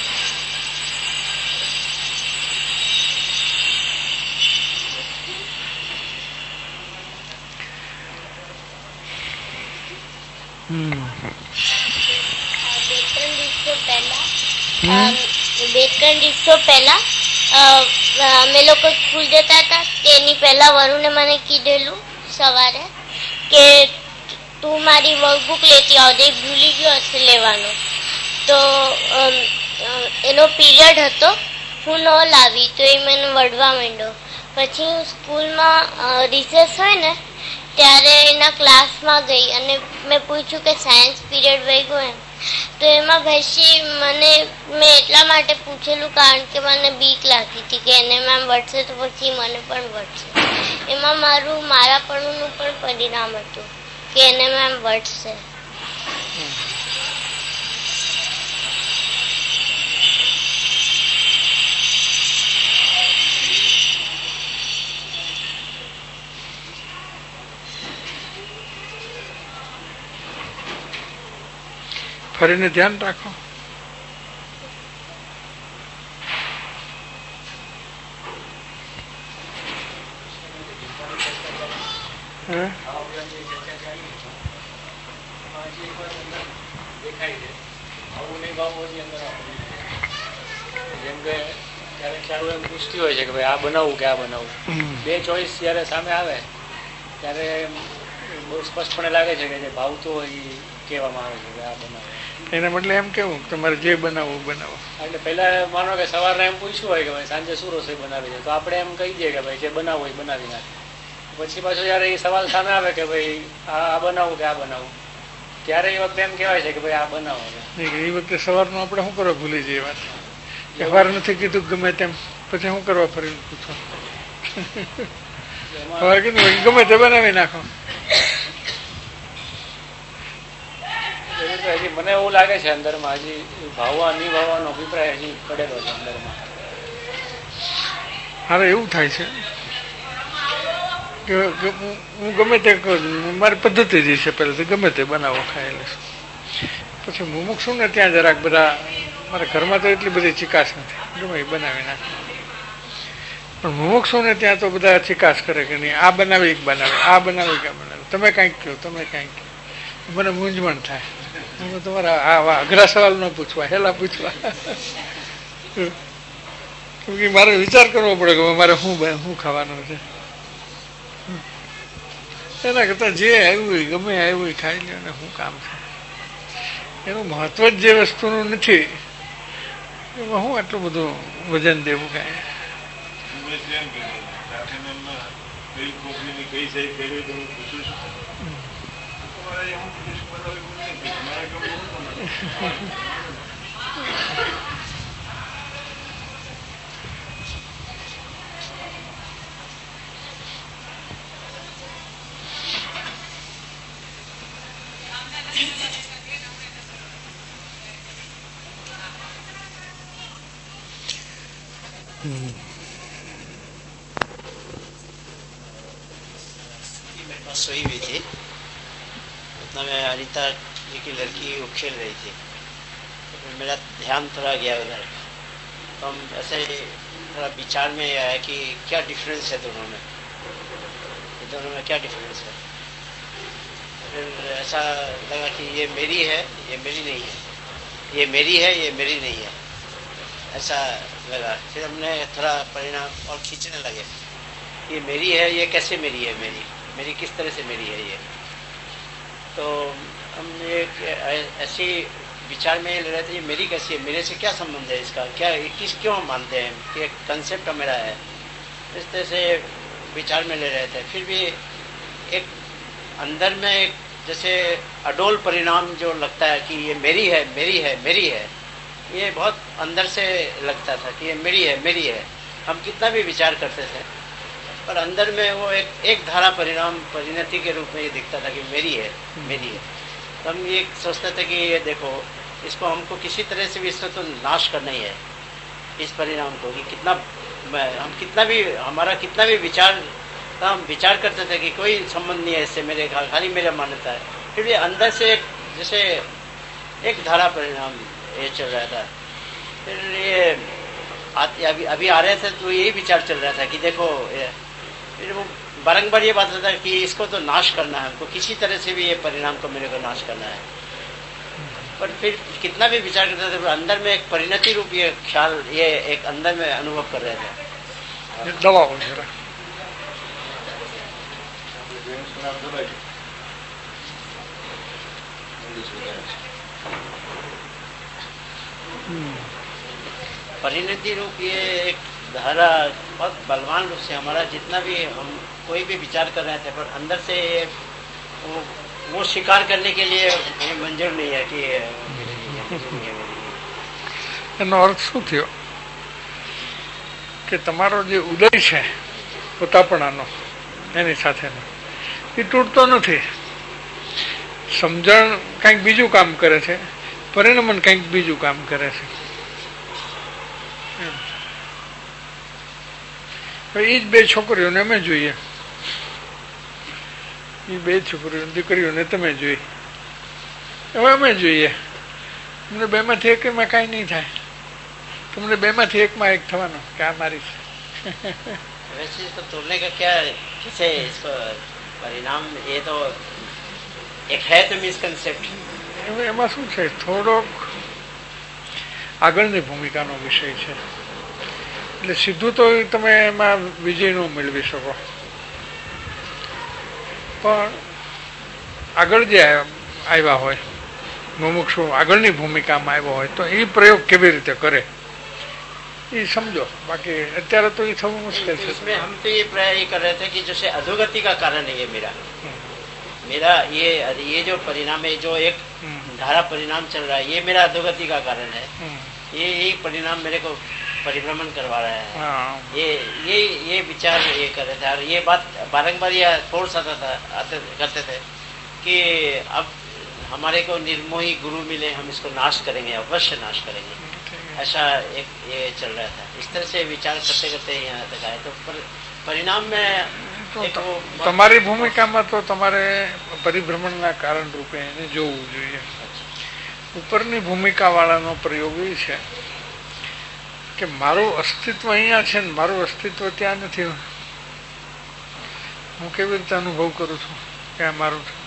બે ત્રણ દિવસો પહેલા અમે લોકો સ્કૂલ જતા હતા. તેની પહેલા વરુણે મને કીધેલું સવારે કે તું મારી વર્કબુક લેતી આવજે, ભૂલી ગયો હશે લેવાનો. તો એનો પીરિયડ હતો, હું ન લાવી તો એ મને વઢવા માંડ્યો. પછી હું સ્કૂલમાં રિસેસ હોય ને ત્યારે એના ક્લાસમાં ગઈ અને મેં પૂછ્યું કે સાયન્સ પીરિયડ વહી ગયો એમ. તો એમાં પછી મેં એટલા માટે પૂછેલું કારણ કે મને બીક લાગતી હતી કે એને મેમ વળશે તો પછી મને પણ વળશે. એમાં મારા પણનું પણ પરિણામ હતું કે એને મેમ વળશે. ફરીને ધ્યાન રાખો. પૂછતી હોય છે કે ભાઈ આ બનાવવું કે આ બનાવવું, બે ચોઈસ જયારે સામે આવે ત્યારે બહુ સ્પષ્ટપણે લાગે છે કે જે ભાવતું હોય એ કહેવામાં આવે છે કે આ બનાવે. એના બદલે એમ કેવું તમારે જે બનાવવું બનાવો. એટલે પેલા માનો કે સવારે એમ પૂછ્યું હોય કે ભાઈ સાંજે શું રસોઈ બનાવી છે, તો આપણે એમ કહી દઈએ કે ભાઈ જે બનાવવું હોય બનાવી નાખે. પછી પાછું જયારે એ સવાલ સામે આવે કે ભાઈ આ બનાવવું કે આ બનાવવું, ત્યારે એ વખતે એમ કહેવાય છે કે ભાઈ આ બનાવો. એ વખતે સવારનું આપણે શું કરવા ભૂલી જઈએ વાત. સવાર નથી કીધું ગમે તેમ, પછી શું કરવા ફરીને પૂછો? સવાર કીધું ગમે તે બનાવી નાખો. હજી મને એવું લાગે છે અંદરમાં હજી ભાવવા નહીં ભાવવાનો અભિપ્રાય હજી પડેલો છે અંદરમાં. હવે એવું થાય છે કે હું ગમે તે મારી પદ્ધતિ જે છે પહેલાથી ગમે તે બનાવો ખાઈ લઈશું. પછી મુમુક્ષું ને ત્યાં જરાક બધા મારા ઘરમાં તો એટલી બધી ચિકાસ નથી, ગમે એ બનાવી નાખે. પણ મુમુક્ષું ને ત્યાં તો બધા ચિકાસ કરે કે નહીં આ બનાવી કે બનાવે, આ બનાવી કે બનાવે, તમે કાંઈક કહો તમે કાંઈક કહો. મને મૂંઝવણ થાય. તમારા આ અઘરા સવાલ ન પૂછવા, હેલા પૂછવા. મારે વિચાર કરવો પડે કે મારે શું ખાવાનું છે. એના કરતા જે આવ્યું ગમે આવ્યું ખાઈ લે ને શું કામ છે. એનું મહત્વ જ જે વસ્તુનું નથી એમાં હું આટલું બધું વજન દેવું કાંઈ? सोई हुई थी, उतना में अनिता जी की लड़की वो खेल रही थी, तो मेरा ध्यान थोड़ा गया उधर, तो हम ऐसे थोड़ा विचार में आया कि क्या डिफरेंस है दोनों में, दोनों में क्या डिफरेंस है। फिर ऐसा लगा कि ये मेरी है, ये मेरी नहीं है, ये मेरी है, ये मेरी नहीं है, ऐसा लगा। फिर हमने थोड़ा परिणाम और खींचने लगे, ये मेरी है, ये कैसे मेरी है, मेरी किस तरह से मेरी है ये। तो हम एक ऐसी विचार में ले रहे थे, ये मेरी कैसी है, मेरे से क्या संबंध है इसका, क्या किस क्यों हम मानते हैं कि एक कंसेप्ट मेरा है, इस तरह से विचार में ले रहे थे। फिर भी एक अंदर में एक जैसे अडोल परिणाम जो लगता है कि ये मेरी है, मेरी है, मेरी है, ये बहुत अंदर से लगता था कि ये मेरी है, मेरी है। हम कितना भी विचार करते थे पर अंदर में वो एक धारा परिणाम परिणति के रूप में ये दिखता था कि मेरी है, मेरी है। तो हम ये सोचते थे कि ये देखो, इसको हमको किसी तरह से भी इसमें तो नाश करना ही है, इस परिणाम को, कि कितना हम कितना भी हमारा कितना भी विचार, तो हम विचार करते थे कि कोई संबंध नहीं है इससे, मेरे खाली मेरा मान्यता है। फिर भी अंदर से जैसे एक धारा परिणाम ये चल रहा था। फिर ये अभी आ रहे थे तो यही विचार चल रहा था कि देखो, फिर वो बारंबार ये बात रहता है कि इसको तो नाश करना है, हमको किसी तरह से भी ये परिणाम को मेरे को नाश करना है। पर फिर कितना भी विचार करते थे, अंदर में एक परिणति रूप ये ख्याल, ये एक अंदर में अनुभव कर रहे थे। दवा परिणति रूप ये एक धारा बहुत बलवान रूप से हमारा जितना भी हम कोई भी विचार कर रहे थे, पर अंदर से वो स्वीकार करने के लिए मंजूर नहीं है कि એનો અર્થ શું થયો કે તમારો જે ઉદય છે પોતાપણાનો એની સાથેનો એ તૂટતો નથી. સમજણ કંઈક બીજું કામ કરે છે, પરિણમન કંઈક બીજું કામ કરે છે. એ જ બે છોકરીઓને અમે જોઈએ, એ બે છોકરીઓ દીકરીઓને તમે જોઈ, હવે અમે જોઈએ. તમને બેમાંથી એક એમાં કાંઈ નહીં થાય, तुमने बेમાંથી એકમાં એક થવાનો કે આ મારી છે. वैसे इसको तोड़ने का क्या कैसे इसको परिणाम, ये तो एक है तो मिसकंसेप्ट. એમાં શું છે, થોડોક આગળની ભૂમિકાનો વિષય છે, એટલે સીધું તો તમે એમાં વિજય ન મેળવી શકો, પણ આગળ જે આવ્યા હોય મુમુક્ષુ આગળની ભૂમિકામાં આવ્યો હોય તો એ પ્રયોગ કેવી રીતે કરે ये समझो. बाकी અત્યારે तो ये थोड़ा मुश्किल है. इसमें हम तो ये प्रयास कर रहे थे कि जैसे अधोगति का कारण है ये मेरा ये जो परिणाम है, जो एक धारा परिणाम चल रहा है, ये मेरा अधोगति का कारण है. ये परिणाम मेरे को परिभ्रमण करवा रहा है. ये विचार ये कर रहे थे. और ये बात बारंबार फोर्स करते थे कि अब हमारे को निर्मोही गुरु मिले, हम इसको नाश करेंगे, अवश्य नाश करेंगे. ऐसा एक ये चल रहा था. इस तरह से विचार करते करते यहाँ तक आए. तो परिणाम में તમારી ભૂમિકામાં તો તમારે પરિભ્રમણના કારણ રૂપે એને જોવું જોઈએ. ઉપરની ભૂમિકા વાળાનો પ્રયોગ એ છે કે મારું અસ્તિત્વ અહીંયા છે ને મારું અસ્તિત્વ ત્યાં નથી. હું કેવી રીતે અનુભવ કરું છું કે આ મારું છે.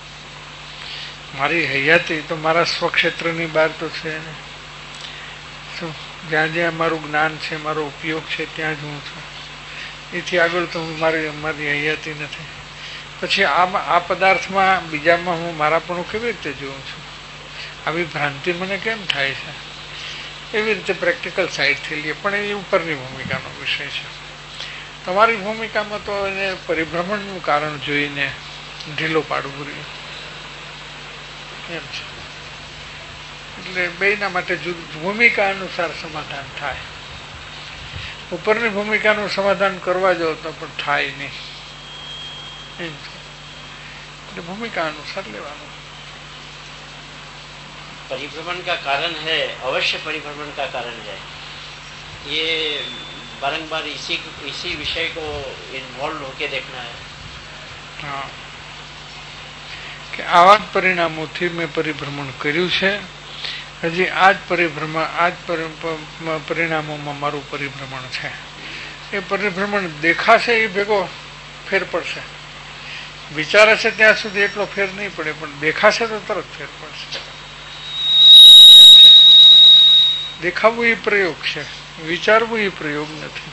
મારી હયાતી તો મારા સ્વક્ષેત્રની બહાર તો છે ને. જ્યાં જ્યાં મારું જ્ઞાન છે, મારો ઉપયોગ છે, ત્યાં જ હું છું. એથી આગળ તો હું મારી હયાતી નથી. પછી આ પદાર્થમાં બીજામાં હું મારાપણું કેવી રીતે જોઉં છું? આવી ભ્રાંતિ મને કેમ થાય છે? એવી રીતે પ્રેક્ટિકલ સાઈડથી લઈએ, પણ એ ઉપરની ભૂમિકાનો વિષય છે. તમારી ભૂમિકામાં તો એને પરિભ્રમણનું કારણ જોઈને ઢીલો પાડવું રહ્યું એમ છે. એટલે બેયના માટે ભૂમિકા અનુસાર સમાધાન થાય. ઉપરની ભૂમિકાનું સમાધાન કરવા જાઓ તો પણ થાય નહીં એમ છે. એટલે भूमिका अनुसार लेवानो. परिभ्रमण का कारण है, अवश्य परिभ्रमण का कारण है. ये बारंबार इसी विषय को इन्वॉल्व होके देखना है. हाँ, કે આવા જ પરિણામોથી મેં પરિભ્રમણ કર્યું છે, હજી આ જ પરિણામોમાં મારું પરિભ્રમણ છે. એ પરિભ્રમણ દેખાશે એ ભેગો ફેર પડશે. વિચારે છે ત્યાં સુધી એટલો ફેર નહીં પડે, પણ દેખાશે તો તરત ફેર પડશે. દેખાવું એ પ્રયોગ છે, વિચારવું એ પ્રયોગ નથી.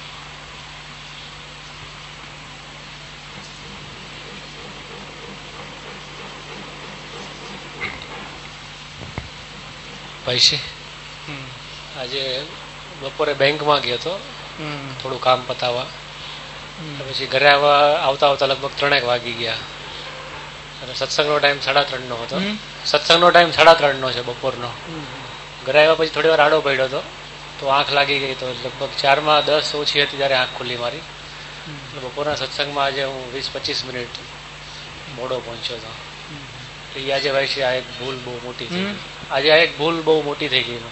પૈસી આજે બપોરે બેંકમાં ગયો હતો થોડું કામ પતાવવા, પછી ઘરે આવતા લગભગ 3 વાગી ગયા. અને સત્સંગનો ટાઈમ 3:30 નો હતો. સત્સંગનો ટાઈમ 3:30 નો છે બપોરનો. ઘરે આવ્યા પછી થોડી વાર આડો પડ્યો હતો તો આંખ લાગી ગઈ. તો લગભગ 4:10 ઓછી હતી ત્યારે આંખ ખુલ્લી મારી. બપોરના સત્સંગમાં આજે હું 20-25 મિનિટ મોડો પહોંચ્યો હતો. એ આજે ભાઈ છે, આ એક ભૂલ બહુ મોટી થઈ ગઈ. આજે આ એક ભૂલ બહુ મોટી થઈ ગઈ.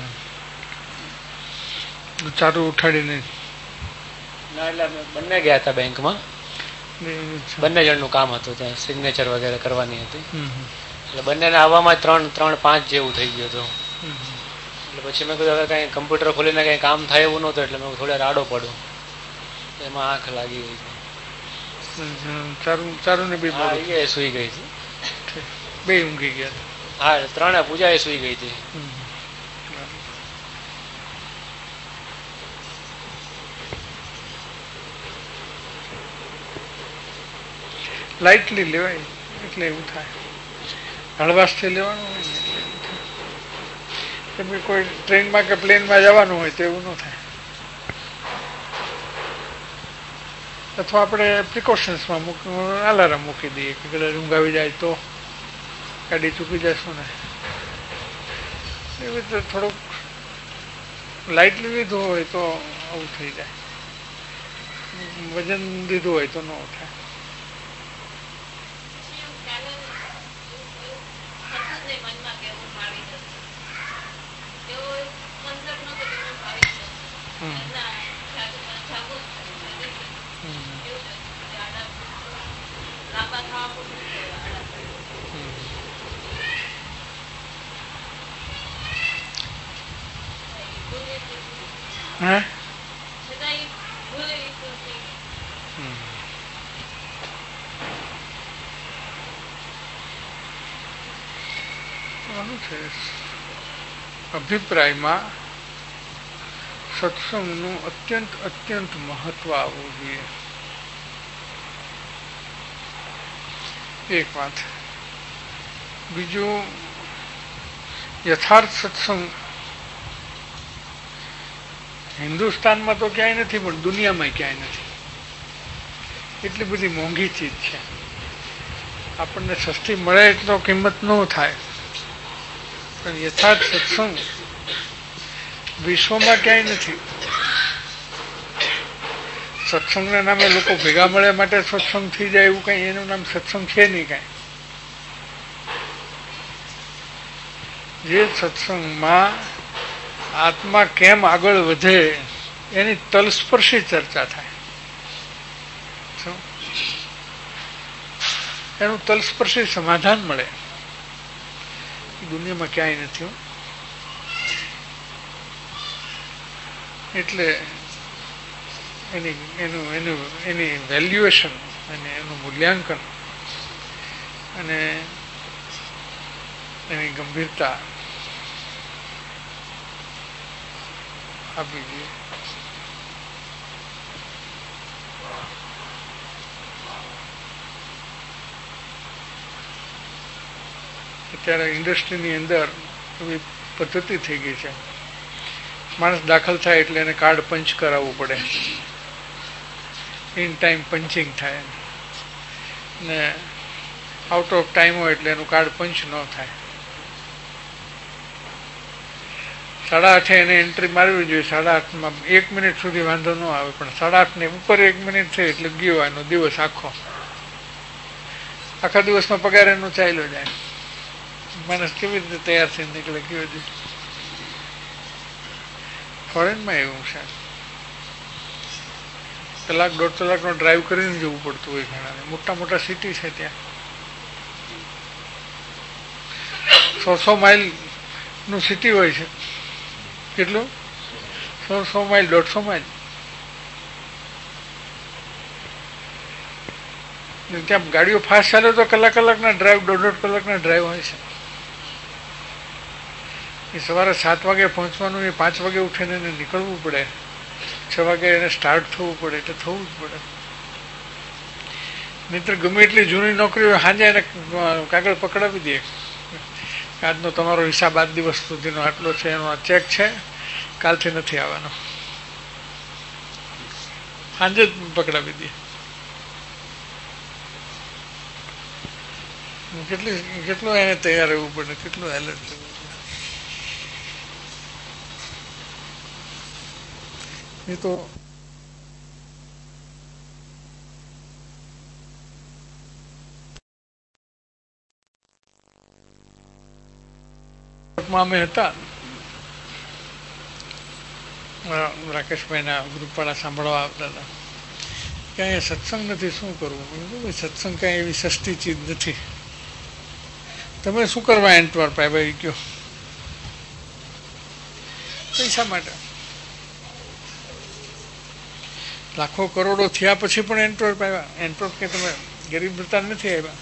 ચારું ઉઠાડીને ના, એટલે અમે બંને ગયા હતા બેંકમાં. બંને જણનું કામ હતું, ત્યાં સિગ્નેચર વગેરે કરવાની હતી. એટલે બંનેને આવવામાં 3-5 જેવું થઈ ગયું હતું. એટલે પછી મેં કીધું હવે કઈ કમ્પ્યુટર ખોલીને કઈ કામ થાય એવું નહોતું, એટલે મેં થોડી રાડો પડ્યો, એમાં આંખ લાગી ગઈ. ચારું ને બી એ સુઈ ગઈ હતી. બે ઊંઘી ગયા. હા, 3 પૂજા એ સુઈ ગઈ હતી. લાઇટલી લેવાય એટલે એવું થાય, હળવાશથી લેવાનું હોય ને એટલે કોઈ ટ્રેનમાં કે પ્લેનમાં જવાનું હોય તો એવું ન થાય. અથવા આપણે પ્રિકોશન્સમાં અલાર્મ મૂકી દઈએ કે કદાચ ઊંઘ આવી જાય તો ગાડી ચૂકી જશું ને. એવી રીતે થોડુંક લાઇટલી લીધું હોય તો આવું થઈ જાય, વજન લીધું હોય તો ન થાય. અભિપ્રાયમાં સત્સંગનું અત્યંત મહત્વ આવવું જોઈએ. એક વાત. બીજું, યથાર્થ સત્સંગ હિન્દુસ્તાનમાં તો ક્યાંય નથી, પણ દુનિયામાં ક્યાંય નથી. એટલી બધી મોંઘી ચીજ છે, આપણને સસ્તી મળે એટલો કિંમત ન થાય. પણ યથાર્થ સત્સંગ વિશ્વમાં ક્યાંય નથી. સત્સંગના નામે લોકો ભેગા મળ્યા માટે સત્સંગ થઈ જાય એવું કઈ, એનું નામ સત્સંગ છે નહીં કઈ. જે સત્સંગમાં આત્મા કેમ આગળ વધે એની તલસ્પર્શી ચર્ચા થાય, એનું તલસ્પર્શી સમાધાન મળે, દુનિયામાં ક્યાંય નથી. એટલે એની વેલ્યુએશન અને એનું મૂલ્યાંકન અને એની ગંભીરતા આપવી જોઈએ. અત્યારે ઇન્ડસ્ટ્રીની અંદર એવી પદ્ધતિ થઈ ગઈ છે માણસ દાખલ થાય એટલે એને કાર્ડ પંચ કરાવવું પડે, ઇન ટાઈમ પંચિંગ થાય, ને આઉટ ઓફ ટાઈમ હોય એટલે એનું કાર્ડ પંચ ન થાય. 8:30 એને એન્ટ્રી મારવી જોઈએ. 8:30 1 મિનિટ સુધી વાંધો ન આવે, પણ 8:30 ને ઉપર 1 મિનિટ થઈ એટલે ગયો એનો દિવસ આખા દિવસમાં પગાર એનો ચાલ્યો જાય. માણસ કેવી રીતે તૈયાર થઈને નીકળે કયો દી? ફોરેનમાં એવું છે, 1 કલાક 1.5 કલાકનો ડ્રાઈવ કરીને જવું પડતું હોય ઘણા. મોટા મોટા સિટી છે ત્યાં 100 માઇલ નું સિટી હોય છે. કેટલું? 100 માઇલ 150 માઇલ. ત્યાં ગાડીઓ ફાસ્ટ ચાલે તો કલાકના ડ્રાઈવ 1.5 કલાકના ડ્રાઈવ હોય છે. એ સવારે 7 વાગે પહોંચવાનું, એ 5 વાગે ઉઠીને એને નીકળવું પડે, 6 વાગે એને સ્ટાર્ટ થવું પડે, એટલે થવું જ પડે. મિત્ર ગમે એટલી જૂની નોકરી હોય, સાંજે એને કાગળ પકડાવી દે, આજનો તમારો હિસાબ 8 દિવસ સુધીનો આટલો છે, એનો આ ચેક છે, કાલથી નથી આવવાનો, સાંજે જ પકડાવી દે. કેટલું એને તૈયાર રહેવું પડે, કેટલું એલર્ટ રહેવું પડે. એ તો અમે હતા, રાકેશભાઈના ગ્રુપવાળા સાંભળવા આવતા હતા કે અહીંયા સત્સંગ નથી, શું કરવું? સત્સંગ કાંઈ એવી સસ્તી ચીજ નથી, તમે શું કરવા એન્ટવર્પ આવ્યા? કયો પૈસા માટે. લાખો કરોડો થયા પછી પણ એન્ટવર્પ આવ્યા. એન્ટવર્પ કે તમે ગરીબ વિસ્તાર નથી આવ્યા.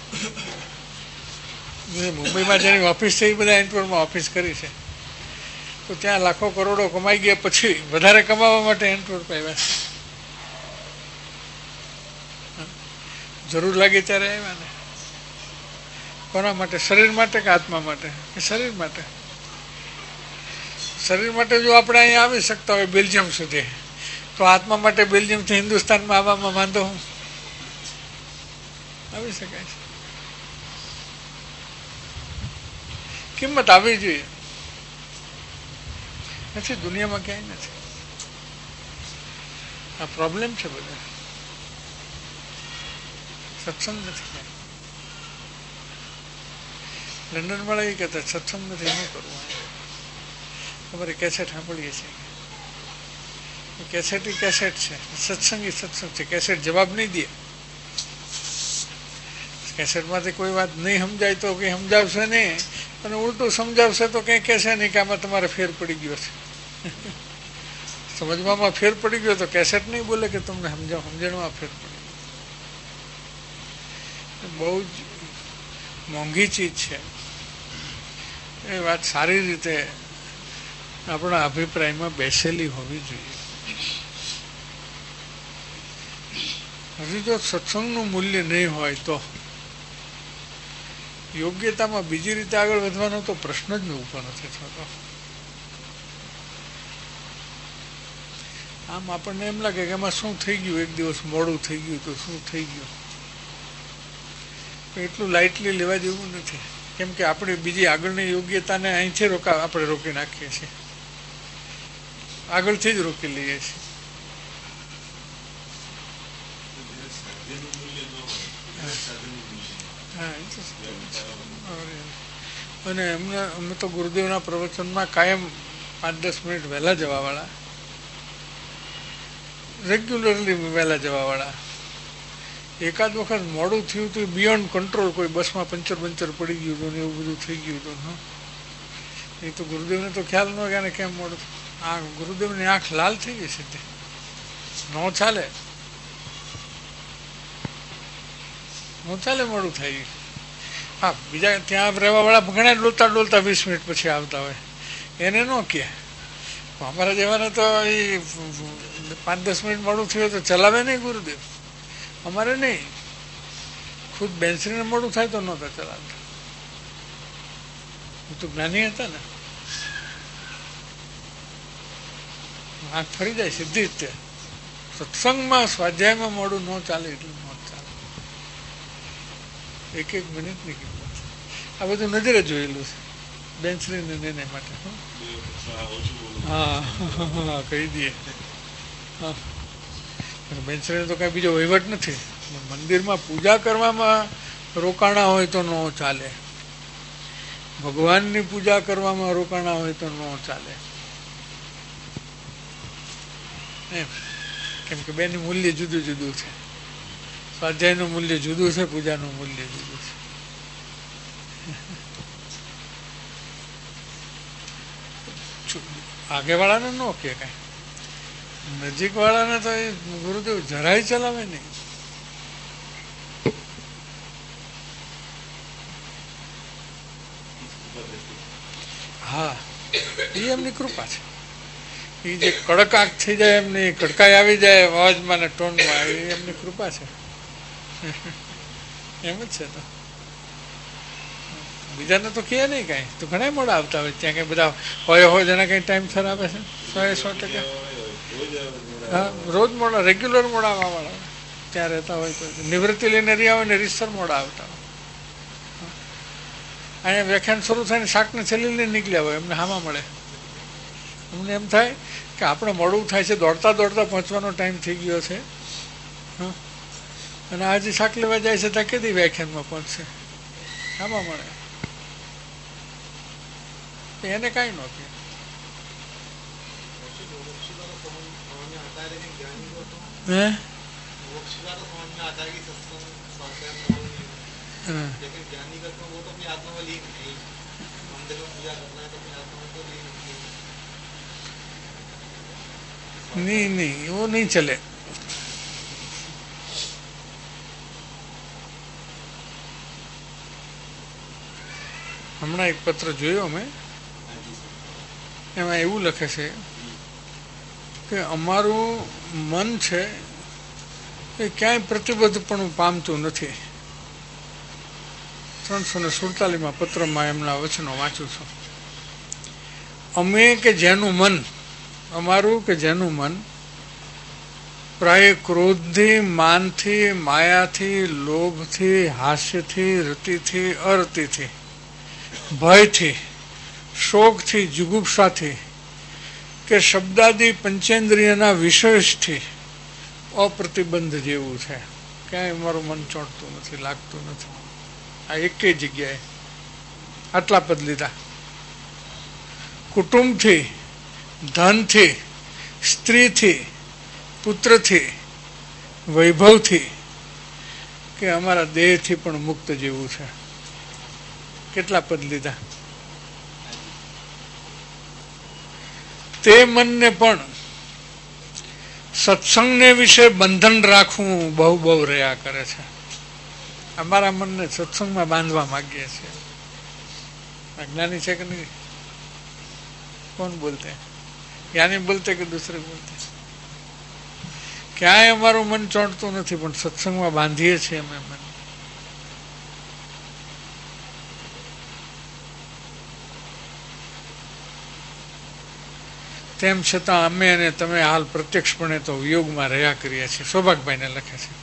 મુંબઈમાં જેની ઓફિસ છે એ બધા એન્ટવર્પમાં ઓફિસ કરી છે, તો ત્યાં લાખો કરોડો કમાઈ ગયા પછી વધારે કમાવા માટે એન્ટવર્પ આવ્યા છે. જરૂર લાગે ત્યારે આવ્યા ને. કોના માટે? શરીર માટે કે આત્મા માટે? શરીર માટે. શરીર માટે જો આપણે અહીંયા આવી શકતા હોય બેલ્જિયમ સુધી, તો આત્મા માટે બેલ્જિયમથી હિન્દુસ્તાનમાં આવવામાં વાંધો હું? આવી શકાય છે. કિંમત આવી જોઈએ. નથી, દુનિયામાં ક્યાંય નથી. આ પ્રોબ્લેમ છે બધા. સત્સંગ નથી. લંડન વાળા એ કહેતા સત્સંગ નથી, શું કરવું? અમારી કેસેટ સાંભળીએ છીએ, કેસેટ છે, સત્સંગ સત્સંગ છે. કેસેટ જવાબ નહીં દે. કેસેટમાંથી કોઈ વાત નહીં સમજાય તો કંઈ સમજાવશે નહીં, અને ઉલટું સમજાવશે તો કંઈ કહેશે નહીં કે આમાં તમારે ફેર પડી ગયો છે. સમજવામાં ફેર પડી ગયો તો કેસેટ નહીં બોલે કે તમને સમજણમાં ફેર પડી ગયો. બહુ જ મોંઘી ચીજ છે. એ વાત સારી રીતે આપણા અભિપ્રાયમાં બેસેલી હોવી જોઈએ. હજી જો સત્સંગનું મૂલ્ય નહીં હોય તો યોગ્યતામાં બીજી રીતે આગળ વધવાનો તો પ્રશ્ન જ ઊભો નથી થતો. આમ આપણને એમ લાગે કે એમાં શું થઈ ગયું, એક દિવસ મોડું થઈ ગયું તો શું થઈ ગયું, એટલું લાઇટલી લેવા જેવું નથી. કેમ કે આપણે બીજી આગળની યોગ્યતાને અહીંથી આપણે રોકી નાખીએ છીએ, આગળથી જ રોકી લઈએ છીએ. અને અમે તો ગુરુદેવના પ્રવચનમાં કાયમ 5-10 મિનિટ વહેલા જવાવાળા, રેગ્યુલરલી વહેલા જવાવાળા. એકાદ વખત મોડું થયું હતું બિયોન્ડ કંટ્રોલ, કોઈ બસમાં પંચર પડી ગયું હતું ને એવું બધું થઈ ગયું હતું. એ તો ગુરુદેવને તો ખ્યાલ ન ગયા ને કેમ મોડું. આ ગુરુદેવની આંખ લાલ થઈ ગઈ છે, તે ન ચાલે, મોડું થઈ ગયું. હા, બીજા ત્યાં રહેવાવાળા ઘણા ડોલતા 20 મિનિટ પછી આવતા હોય, એને ન કહે. અમારા જેવાને તો એ 5-10 મિનિટ મોડું થયું તો ચલાવે નહીં ગુરુદેવ. અમારે નહીં, ખુદ બેન્ચરીને મોડું થાય તો નહોતા ચલાવતા. હું તો જ્ઞાની હતા ને. આંખ ફરી જાય સીધી રીતે. સત્સંગમાં સ્વાધ્યાયમાં મોડું ન ચાલે એટલું ન ચાલે. એક એક મિનિટની કિંમત. આ બધું નજરે જોયેલું છે બેન્ચરીને એને માટે. હા કહી દઈએ. હા બેન્ચરીને તો કઈ બીજો વહીવટ નથી. મંદિરમાં પૂજા કરવામાં રોકાણા હોય તો ન ચાલે, ભગવાનની પૂજા કરવામાં રોકાણા હોય તો ન ચાલે એમ. કેમ કે બેનું મૂલ્ય જુદું જુદું છે. સ્વાધ્યાયનું મૂલ્ય જુદું છે, પૂજાનું મૂલ્ય જુદું છે. આગેવાળાને ન કે કઈ, નજીક વાળાને તો એ ગુરુદેવ જરાય ચલાવે નહીં. હા એ એમની કૃપા છે. એ જે કડક આંખ થઈ જાય, એમની કડકાઈ આવી જાય અવાજમાં ને ટોનમાં, એ એમની કૃપા છે. એમ જ છે. તો બીજાને તો કહે નહીં કાંઈ, તો ઘણા મોડા આવતા હોય. ત્યાં કઈ બધા હોય જેના કઈ ટાઈમ સર આવે છે 100%. હા રોજ મોડા, રેગ્યુલર મોડા વાળા ત્યાં રહેતા હોય તો નિવૃત્તિ લઈને રહ્યા હોય ને રીતસર મોડા આવતા હોય. અહીંયા વ્યાખ્યાન શરૂ થાય ને શાકને છેલ્લી લઈને નીકળ્યા હોય, એમને હામાં મળે. અમને એમ થાય કે આપણે મોડું થાય છે, દોડતા દોડતા પહોંચવાનો ટાઈમ થઈ ગયો છે. અને આજે શાક લેવા જાય છે ત્યાં કેદી વ્યાખ્યાનમાં પહોંચશે, હામાં મળે. એને કાંઈ ન કહે. નહીં એવું નહીં ચલે. હમણાં એક પત્ર જોયો મેં, એમાં એવું લખે છે કે અમારું મન છે એ ક્યાંય પ્રતિબદ્ધપણું પામતું નથી. 347 પત્રમાં એમના વચનો વાંચું છું. અમે કે જેનું મન, અમારું કે જેનું મન પ્રાય ક્રોધથી, માનથી, માયાથી, લોભથી, હાસ્યથી, રતિથી, અરતિથી, ભયથી, શોકથી, જુગુપ્સાથી કે શબ્દાદી પંચેન્દ્રિયના વિષયથી અપ્રતિબંધ જેવું છે. ક્યાંય અમારું મન ચોંટતું નથી, લાગતું નથી. આ એકેય જગ્યાએ આટલા પદ લીધા. કુટુંબથી, ધનથી, સ્ત્રીથી, પુત્રથી, વૈભવથી કે અમારા દેહથી પણ મુક્ત જેવું છે. કેટલા પદ લીધા. તે મનને પણ સત્સંગને વિશે બંધન રાખવું બહુ બહુ રહ્યા કરે છે. અમારા મનને સત્સંગમાં બાંધવા માંગીએ છીએ. અજ્ઞાની છે કે નહીં? કોણ બોલતે? જ્ઞાની બોલતે કે દૂસરે બોલતે? ક્યાંય અમારું મન ચોંટતું નથી, પણ સત્સંગમાં બાંધીએ છીએ અમે મન. તેમ છતાં અમે અને તમે હાલ પ્રત્યક્ષપણે તો વિયોગમાં રહ્યા કરીએ છીએ. સૌભાગભાઈને લખે છે.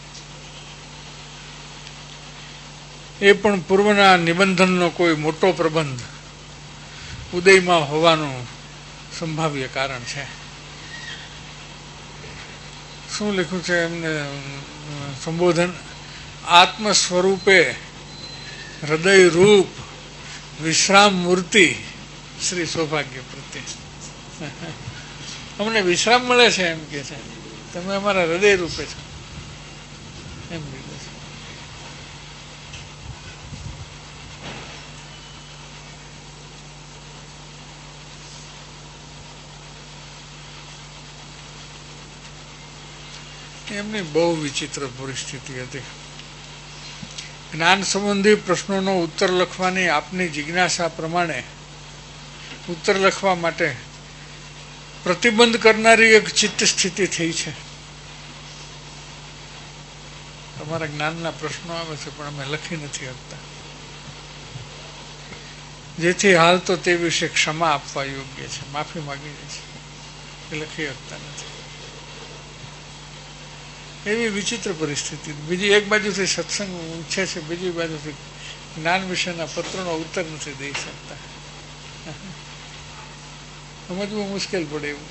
એ પણ પૂર્વના નિબંધનનો કોઈ મોટો પ્રબંધ ઉદયમાં હોવાનું સંભાવ્ય કારણ છે. શું લખ્યું છે એમને સંબોધન? આત્મ સ્વરૂપે હૃદય રૂપ વિશ્રામ મૂર્તિ શ્રી સૌભાગ્ય પ્રત્યે અમને વિશ્રામ મળે છે એમ કે છે. તમે અમારા હૃદય રૂપે છો એમ કીધું છે. એમની બહુ વિચિત્ર પરિસ્થિતિ હતી. જ્ઞાન સંબંધી પ્રશ્નોનો ઉત્તર લખવાની આપની જિજ્ઞાસા પ્રમાણે ઉત્તર લખવા માટે પ્રતિબંધ કરનારી એક ચિત્ત સ્થિતિ થઈ છે. તમારા જ્ઞાનના પ્રશ્નો આવે છે પણ અમે લખી નથી શકતા, જેથી હાલ તો તે વિશે ક્ષમા આપવા યોગ્ય છે. માફી માંગી છે. એ લખી શકતા નથી. એવી વિચિત્ર પરિસ્થિતિ. બીજી એક બાજુથી સત્સંગ ઈચ્છે છે, બીજી બાજુથી જ્ઞાન વિશેના પત્રોનો ઉત્તર નથી દઈ શકતા. સમજવું મુશ્કેલ પડે એવું.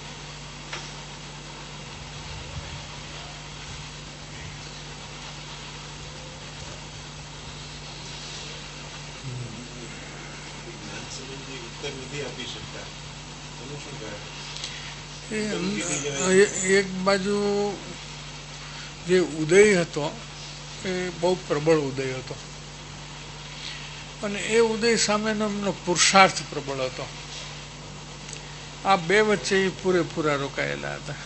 એક બાજુ જે ઉદય હતો એ બહુ પ્રબળ ઉદય હતો અને એ ઉદય સામેનો એમનો પુરુષાર્થ પ્રબળ હતો. આ બે વચ્ચે એ પૂરેપૂરા રોકાયેલા હતા.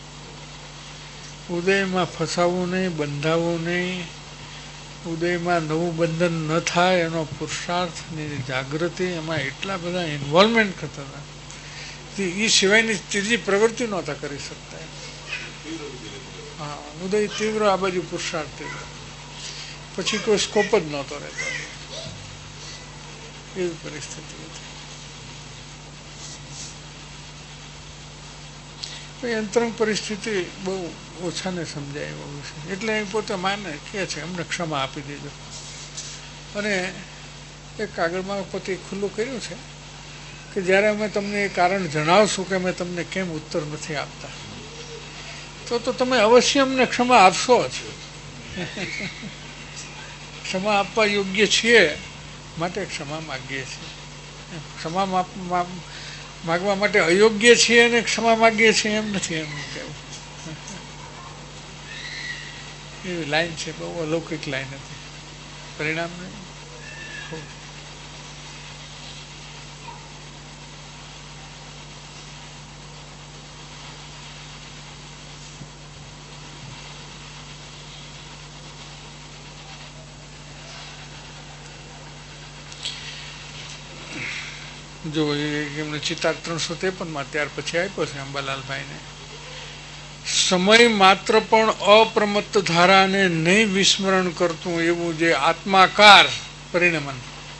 ઉદયમાં ફસાવવું નહીં, બંધાવવું નહીં, ઉદયમાં નવું બંધન ન થાય એનો પુરુષાર્થની જાગૃતિ, એમાં એટલા બધા ઇન્વોલ્વમેન્ટ કરતા હતા. એ સિવાયની ત્રીજી પ્રવૃત્તિ નહોતા કરી શકતા. હા, ઉદય તીવ્ર, આ બાજુ પુરુષાર્થ તીવ્ર, પછી કોઈ સ્કોપ જ નહોતો રહેતો. એવી પરિસ્થિતિ હતી. અંતરંગ પરિસ્થિતિ બહુ ઓછાને સમજાય એવું છે. એટલે એ પોતે માને કહે છે એમને ક્ષમા આપી દેજો. અને એ કાગળમાં પોતે ખુલ્લું કર્યું છે કે જ્યારે અમે તમને એ કારણ જણાવશું કે અમે તમને કેમ ઉત્તર નથી આપતા, તો તમે અવશ્ય અમને ક્ષમા આપશો જ. ક્ષમા આપવા યોગ્ય છીએ માટે ક્ષમા માગીએ છીએ. ક્ષમા માગવા માટે અયોગ્ય છીએ અને ક્ષમા માગીએ છીએ એમ નથી એમનું કહેવું. એવી લાઈન છે, બહુ અલૌકિક લાઈન હતી. પરિણામ નહીં. જો એમને ચિતાર 353 ત્યાર પછી આપ્યો છે અંબાલાલભાઈને. સમય માત્ર પણ અપ્રમત્ત ધારાને નહીં વિસ્મરણ કરતું એવું જે આત્માકાર પરિણમન.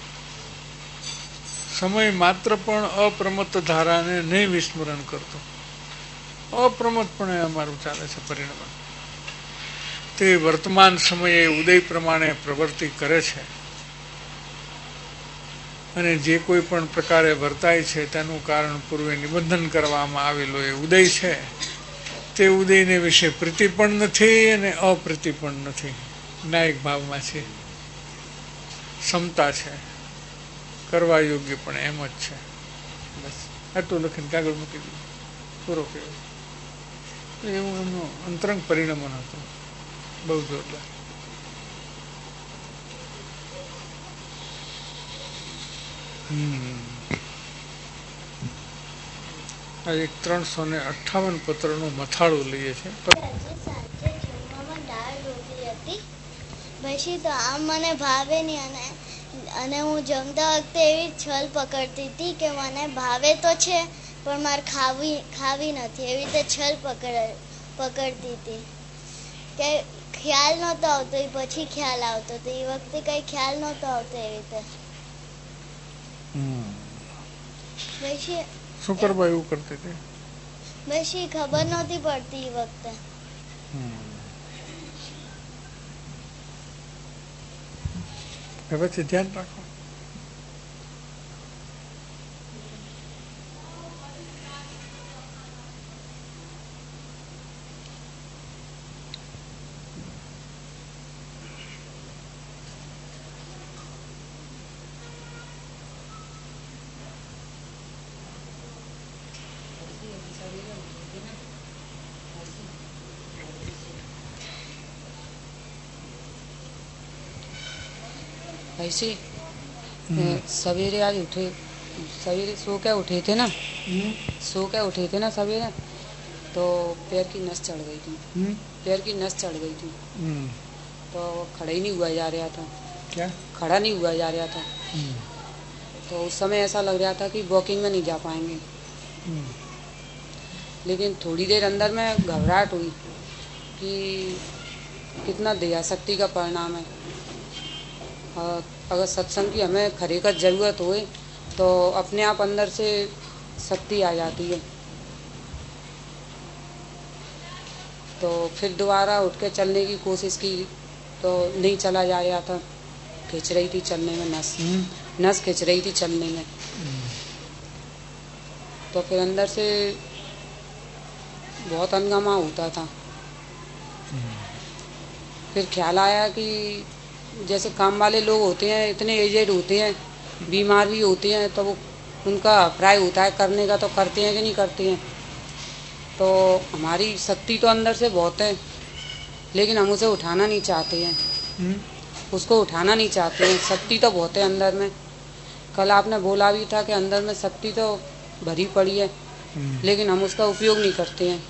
સમય માત્ર પણ અપ્રમત્ત ધારાને નહીં વિસ્મરણ કરતું. અપ્રમત્તપણે અમારું ચાલે છે પરિણમન. તે વર્તમાન સમયે ઉદય પ્રમાણે પ્રવૃત્તિ કરે છે અને જે કોઈ પણ પ્રકારે વર્તાય છે તેનું કારણ પૂર્વે નિબંધન કરવામાં આવેલો એ ઉદય છે. તે ઉદયને વિશે પ્રીતિ પણ નથી અને અપ્રીતિ પણ નથી. ન્યાયિક ભાવમાં છે, ક્ષમતા છે, કરવા યોગ્ય પણ એમ જ છે. બસ આટલું લખીને કાગળ મૂકી દીધું, પૂરો કર્યો. એવું એમનું અંતરંગ પરિણમન હતું, બહુ જોરદાર. આ એક 358 પત્રનું મથાળું લઈએ છે. પછી તો આમ મને ભાવે નહીં અને હું જમતા વખતે એવી છલ પકડતી હતી કે મને ભાવે તો છે પણ મારે ખાવી નથી. એવી રીતે છલ પકડતી હતી કે ખ્યાલ નહોતો આવતો, એ પછી ખ્યાલ આવતો હતો. એ વખતે કઈ ખ્યાલ નહોતો આવતો. એવી રીતે શું કરવા એવું કરતી હતી? પછી ખબર નહોતી પડતી એ વખતે. પછી ધ્યાન રાખો. ऐसे सवेरे आज उठे, सवेरे सो के उठे थे ना, सवेरे तो पैर की नस चढ़ गई थी, पैर की नस चढ़ गई थी तो खड़ा ही नहीं हुआ जा रहा था. क्या? खड़ा नहीं हुआ जा रहा था. तो उस समय ऐसा लग रहा था कि वॉकिंग में नहीं जा पाएंगे. लेकिन थोड़ी देर अंदर में घबराहट हुई कि कितना दया शक्ति का परिणाम है. अगर सत्संग की हमें खरेखत ज़रूरत हो तो अपने आप अंदर से शक्ति आ जाती है. तो फिर दोबारा उठ के चलने की कोशिश की तो नहीं चला जा रहा था, खिंच रही थी चलने में, नस खिंच रही थी चलने में। तो फिर अंदर से बहुत हंगामा होता था। फिर ख्याल आया कि जैसे काम वाले लोग होते हैं, इतने एजेड होते हैं, बीमार भी होते हैं, तो वो उनका अभिप्राय होता है करने का, तो करते हैं कि नहीं करते हैं। तो हमारी शक्ति तो अंदर से बहुत है, लेकिन हम उसे उठाना नहीं चाहते हैं, उसको उठाना नहीं चाहते हैं। शक्ति तो बहुत है अंदर में। कल आपने बोला भी था कि अंदर में शक्ति तो भरी पड़ी है, लेकिन हम उसका उपयोग नहीं करते हैं।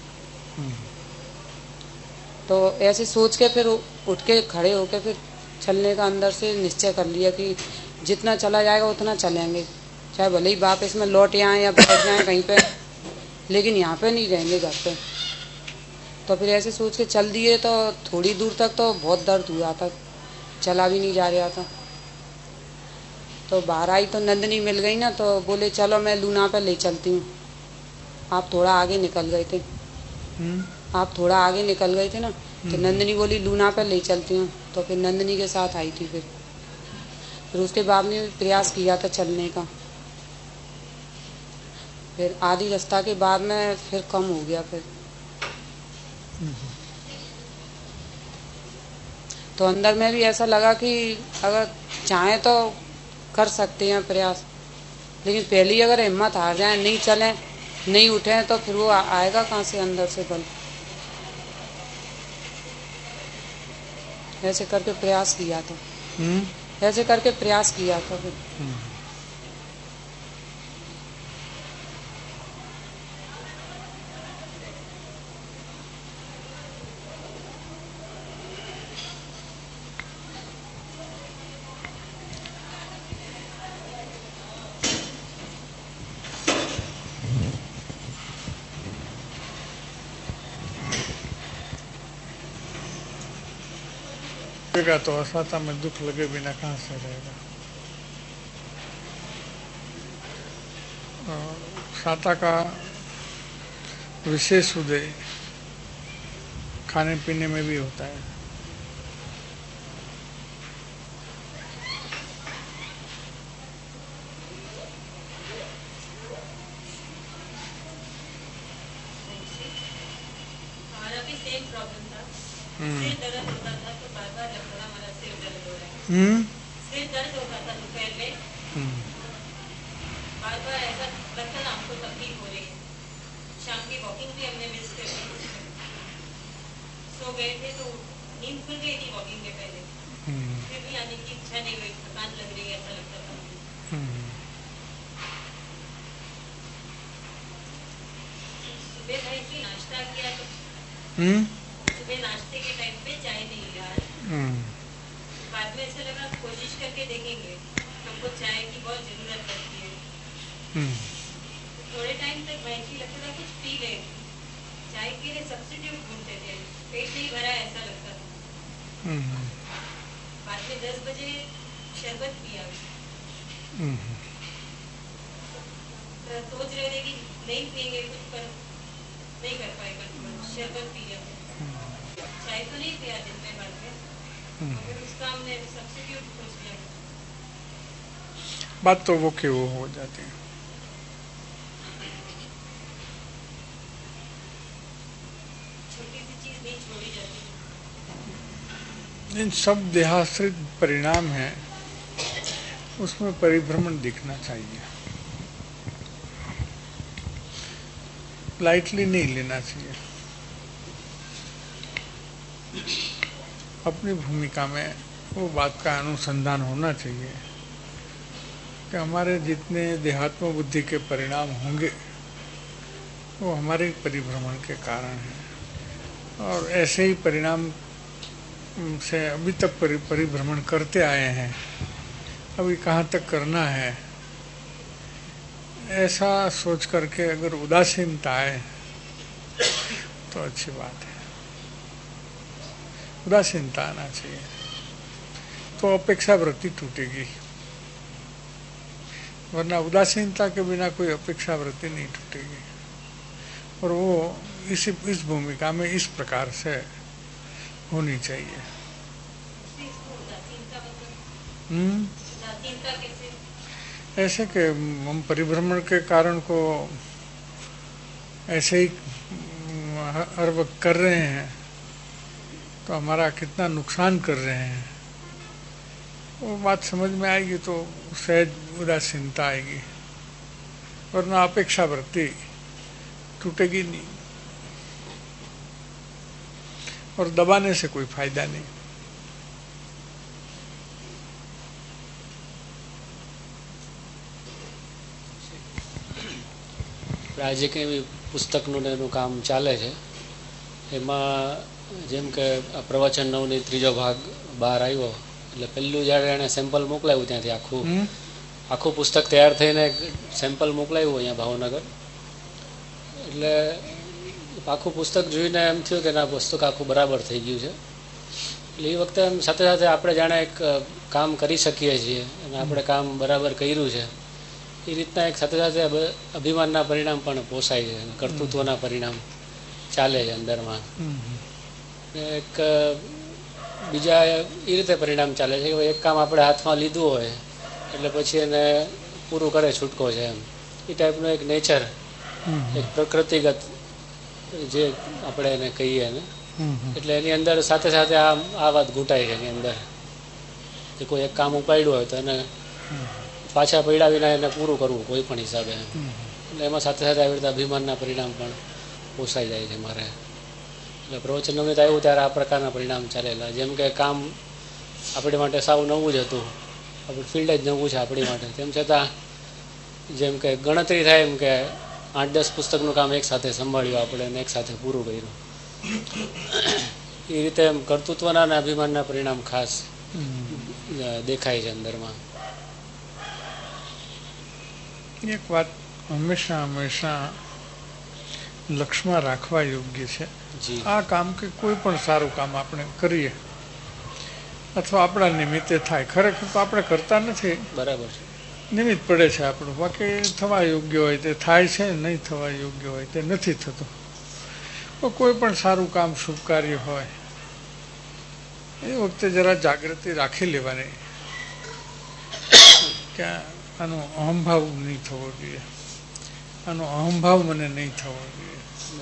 तो ऐसे सोच के फिर उठ के खड़े होके फिर चलने का अंदर से निश्चय कर लिया कि जितना चला जाएगा उतना चलेंगे, चाहे भले ही वापस में लौट आए या बैठ जाए कहीं पे, लेकिन यहाँ पे नहीं रहेंगे, घर पे। तो फिर ऐसे सोच के चल दिए। तो थोड़ी दूर तक तो बहुत दर्द हुआ था, चला भी नहीं जा रहा था। तो बाहर आई तो नंदनी मिल गई ना, तो बोले चलो मैं लूना पे ले चलती हूँ। आप थोड़ा आगे निकल गए थे, आप थोड़ा आगे निकल गए थे ना, तो नंदनी बोली लूना पे ले चलती हूँ। तो फिर नंदनी के साथ आई थी। फिर उसके बाद में प्रयास किया था चलने का। फिर आधी रास्ता के बाद में फिर कम हो गया। फिर तो अंदर में भी ऐसा लगा कि अगर चाहें तो कर सकते हैं प्रयास, लेकिन पहले ही अगर हिम्मत हार जाए, नहीं चलें, नहीं उठें, तो फिर वो आएगा कहाँ से अंदर से बल। ऐसे करके प्रयास किया था, ऐसे करके प्रयास किया था फिर। रहेगा तो असाता में दुख लगे बिना कहाँ से रहेगा। साता का विशेष उदय खाने पीने में भी होता है। सिर दर्द होता था दोपहर में, बार बार ऐसा लगता था हमको तकलीफ हो रही है। शाम की वॉकिंग भी हमने मिस कर दी। सो गए थे तो नींद खुल गई थी वॉकिंग के पहले, फिर भी आने की इच्छा नहीं हुई, थकान लग रही है ऐसा लगता था। सुबह भाई की नाश्ता किया तो सुबह नाश्ते के टाइम पे चाय नहीं लिया। बाद में ऐसा लगा कोशिश करके देखेंगे, हमको चाय की बहुत जरूरत पड़ती है। थोड़े टाइम तक वैसे लगता था कुछ पी ले, चाय के लिए सब्स्टिट्यूट ढूंढते थे, पेट नहीं भरा ऐसा लगता था। बाद में 10 बजे शरबत पिया। तो सोच रहे थे कि नहीं पिएंगे कुछ, पर नहीं कर पाए कंट्रोल, शरबत पी लिया। चाय तो नहीं पिया दिन में बाद में, उसका हमने सब्स्टिट्यूट खोज लिया। बात तो वो के वो हो जाती है। छोटी सी चीज नहीं छोड़ी जाती। इन सब देहाश्रित परिणाम है, उसमें परिभ्रमण दिखना चाहिए, लाइटली नहीं लेना चाहिए। अपनी भूमिका में वो बात का अनुसंधान होना चाहिए कि हमारे जितने देहात्म बुद्धि के परिणाम होंगे वो हमारे परिभ्रमण के कारण हैं, और ऐसे ही परिणाम से अभी तक परिभ्रमण करते आए हैं, अभी कहाँ तक करना है, ऐसा सोच करके अगर उदासीनता आए तो अच्छी बात है। उदासीनता आना चाहिए, तो अपेक्षा वृत्ति टूटेगी, वरना उदासीनता के बिना कोई अपेक्षा वृत्ति नहीं टूटेगी। और वो इस भूमिका में इस प्रकार से होनी चाहिए। ऐसे कि हम परिभ्रमण के कारण को ऐसे ही हर वक्त कर रहे हैं तो हमारा कितना नुकसान कर रहे हैं, वो बात समझ में आएगी तो सहज उदासीनता आएगी, वरना अपेक्षा वृत्ति टूटेगी नहीं और दबाने से कोई फायदा नहीं। આજે કંઈ પુસ્તકનું એનું કામ ચાલે છે, એમાં જેમ કે આ પ્રવચન 9ની 3જો ભાગ બહાર આવ્યો એટલે પહેલું જ્યારે એણે સેમ્પલ મોકલાવ્યું ત્યાંથી આખું પુસ્તક તૈયાર થઈને સેમ્પલ મોકલાવ્યું અહીંયા ભાવનગર, એટલે આખું પુસ્તક જોઈને એમ થયું કે ના પુસ્તક આખું બરાબર થઈ ગયું છે. એટલે એ વખતે એમ સાથે સાથે આપણે જાણે એક કામ કરી શકીએ છીએ અને આપણે કામ બરાબર કર્યું છે એ રીતના એક સાથે સાથે અભિમાનના પરિણામ પણ પોસાય છે, કર્તૃત્વના પરિણામ ચાલે છે અંદરમાં. એક બીજા એ રીતે પરિણામ ચાલે છે કે એક કામ આપણે હાથમાં લીધું હોય એટલે પછી એને પૂરું કરે છૂટકો છે એમ, એ ટાઈપનું એક નેચર, એક પ્રકૃતિગત જે આપણે એને કહીએ ને, એટલે એની અંદર સાથે સાથે આ વાત ઘૂંટાય છે એની અંદર કે કોઈ એક કામ ઉપાડ્યું હોય તો એને પાછા પડ્યા વિના એને પૂરું કરવું કોઈ પણ હિસાબે, એટલે એમાં સાથે સાથે આવી રીતે અભિમાનના પરિણામ પણ પોસાઈ જાય છે મારે. એટલે પ્રવચન નવનીત આવ્યું ત્યારે આ પ્રકારના પરિણામ ચાલેલા, જેમ કે કામ આપણી માટે સાવ નવું જ હતું, આપણું ફિલ્ડ જ નવું છે આપણી માટે, તેમ છતાં જેમ કે ગણતરી થાય એમ કે 8-10 પુસ્તકનું કામ એક સાથે સંભાળ્યું આપણે અને એક સાથે પૂરું કર્યું. એ રીતે એમ કર્તૃત્વના અને અભિમાનના પરિણામ ખાસ દેખાય છે અંદરમાં. એક વાત હંમેશા લક્ષ્યમાં રાખવા યોગ્ય છે, આ કામ કે કોઈ પણ સારું કામ આપણે કરીએ અથવા આપણા નિમિત્તે થાય, ખરેખર તો આપણે કરતા નથી, બરાબર છે, નિમિત્ત પડે છે આપણું, બાકી થવા યોગ્ય હોય તે થાય છે, નહીં થવા યોગ્ય હોય તે નથી થતું. તો કોઈ પણ સારું કામ શુભ કાર્ય હોય એ વખતે જરા જાગૃતિ રાખી લેવાની કે આનો અહંભાવ નહીં થવો જોઈએ, આનો અહંભાવ મને નહીં થવો જોઈએ,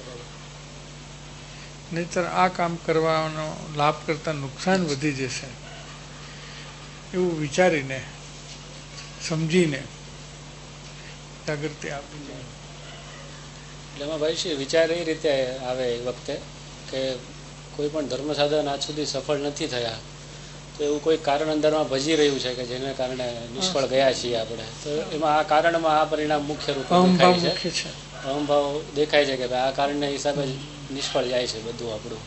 નહીતર આ કામ કરવાનો લાભ કરતાં નુકસાન વધી જશે એવું વિચારીને સમજીને જાગૃતિ આપવી જોઈએ. એટલે એમાં ભાઈ શ્રી વિચાર એ રીતે આવે એ વખતે કે કોઈ પણ ધર્મ સાધન આજ સુધી સફળ નથી થયા તો એવું કોઈ કારણ અંદરમાં ભજી રહ્યું છે કે જેને કારણે નિષ્ફળ ગયા છીએ આપણે, તો એમાં આ કારણમાં આ પરિણામ મુખ્ય રૂપે દેખાય છે, અહંભાવ દેખાય છે કે ભાઈ આ કારણને હિસાબે નિષ્ફળ જાય છે બધું આપણું.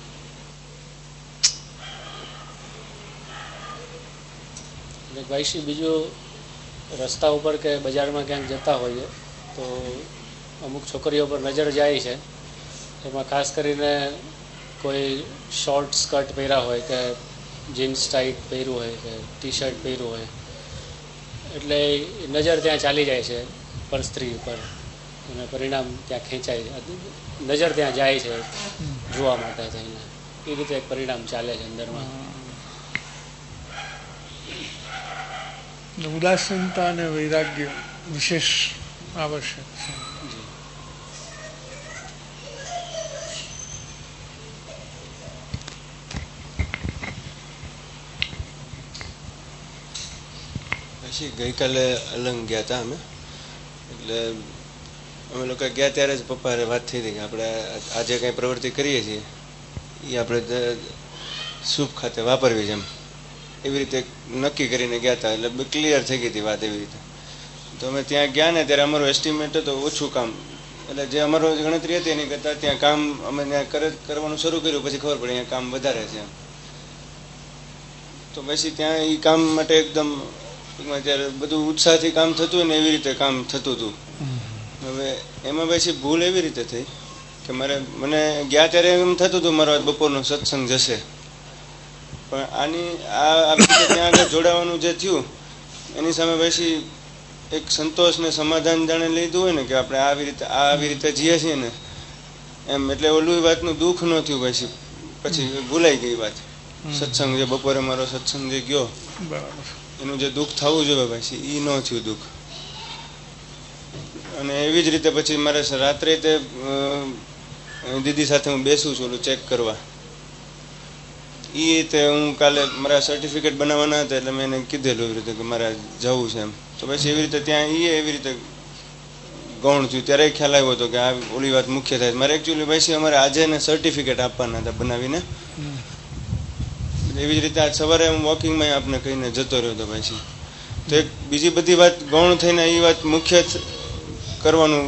એટલે ભાઈ શ્રી બીજું રસ્તા ઉપર કે બજારમાં ક્યાંક જતા હોઈએ તો અમુક છોકરીઓ પર નજર જાય છે, એમાં ખાસ કરીને કોઈ શોર્ટ સ્કર્ટ પહેર્યા હોય કે જીન્સ ટાઈટ પહેર્યું હોય કે ટી શર્ટ પહેર્યું હોય એટલે નજર ત્યાં ચાલી જાય છે પર સ્ત્રી ઉપર અને પરિણામ ત્યાં ખેંચાય, નજર ત્યાં જાય છે જોવા માટે થઈને, એ રીતે એક પરિણામ ચાલે છે અંદરમાં. ઉદાસીનતા અને વૈરાગ્ય વિશેષ આવશ્યક છે. પછી ગઈકાલે અલંગ ગયા હતા અમે, એટલે અમે લોકો ગયા ત્યારે જ પપ્પાને વાત થઈ હતી કે આપણે આજે કંઈ પ્રવૃત્તિ કરીએ છીએ એ આપણે શુભ ખાતે વાપરવી છે એમ, એવી રીતે નક્કી કરીને ગયા હતા, એટલે ક્લિયર થઈ ગઈ હતી વાત એવી રીતે. તો અમે ત્યાં ગયા ને ત્યારે અમારું એસ્ટિમેટ હતો ઓછું કામ, એટલે જે અમારો ગણતરી હતી એની કરતાં ત્યાં કામ અમે ત્યાં કરવાનું શરૂ કર્યું, પછી ખબર પડી અહીંયા કામ વધારે છે એમ. તો પછી ત્યાં એ કામ માટે એકદમ જ્યારે બધું ઉત્સાહથી કામ થતું હોય ને એવી રીતે કામ થતું હતું. હવે એમાં પછી ભૂલ એવી રીતે થઈ કે મને ગયા ત્યારે એમ થતું હતું મારો બપોરનો સત્સંગ જશે, પણ આ ત્યાં આગળ જોડાવાનું જે થયું એની સામે પછી એક સંતોષ ને સમાધાન જાણે લીધું હોય ને કે આપણે આવી રીતે જીએ છીએ ને એમ. એટલે ઓલું વાતનું દુઃખ ન થયું. પછી ભૂલાઈ ગઈ વાત. સત્સંગ જે બપોરે મારો સત્સંગ જે ગયો એનું જે દુઃખ થવું જોઈએ પછી એ ન થયું દુઃખ. અને એવી જ રીતે પછી મારે રાત્રે તે દીદી સાથે હું બેસું છું ઓલું ચેક કરવા. એ રીતે હું કાલે મારા સર્ટિફિકેટ બનાવવાના હતા એટલે મેં એને કીધેલું એવી રીતે કે મારે જવું છે એમ. તો પછી એવી રીતે ત્યાં એવી રીતે ગૌણ થયું. ત્યારે ખ્યાલ આવ્યો હતો કે આ ઓલી વાત મુખ્ય થાય. મારે એકચ્યુઅલી પછી અમારે આજે એને સર્ટિફિકેટ આપવાના હતા બનાવીને. એવી જ રીતે આજ સવારે હું વોકિંગમાં આપને કહીને જતો રહ્યો હતો પછી. તો એક બીજી બધી વાત ગૌણ થઈને એ વાત મુખ્ય કરવાનું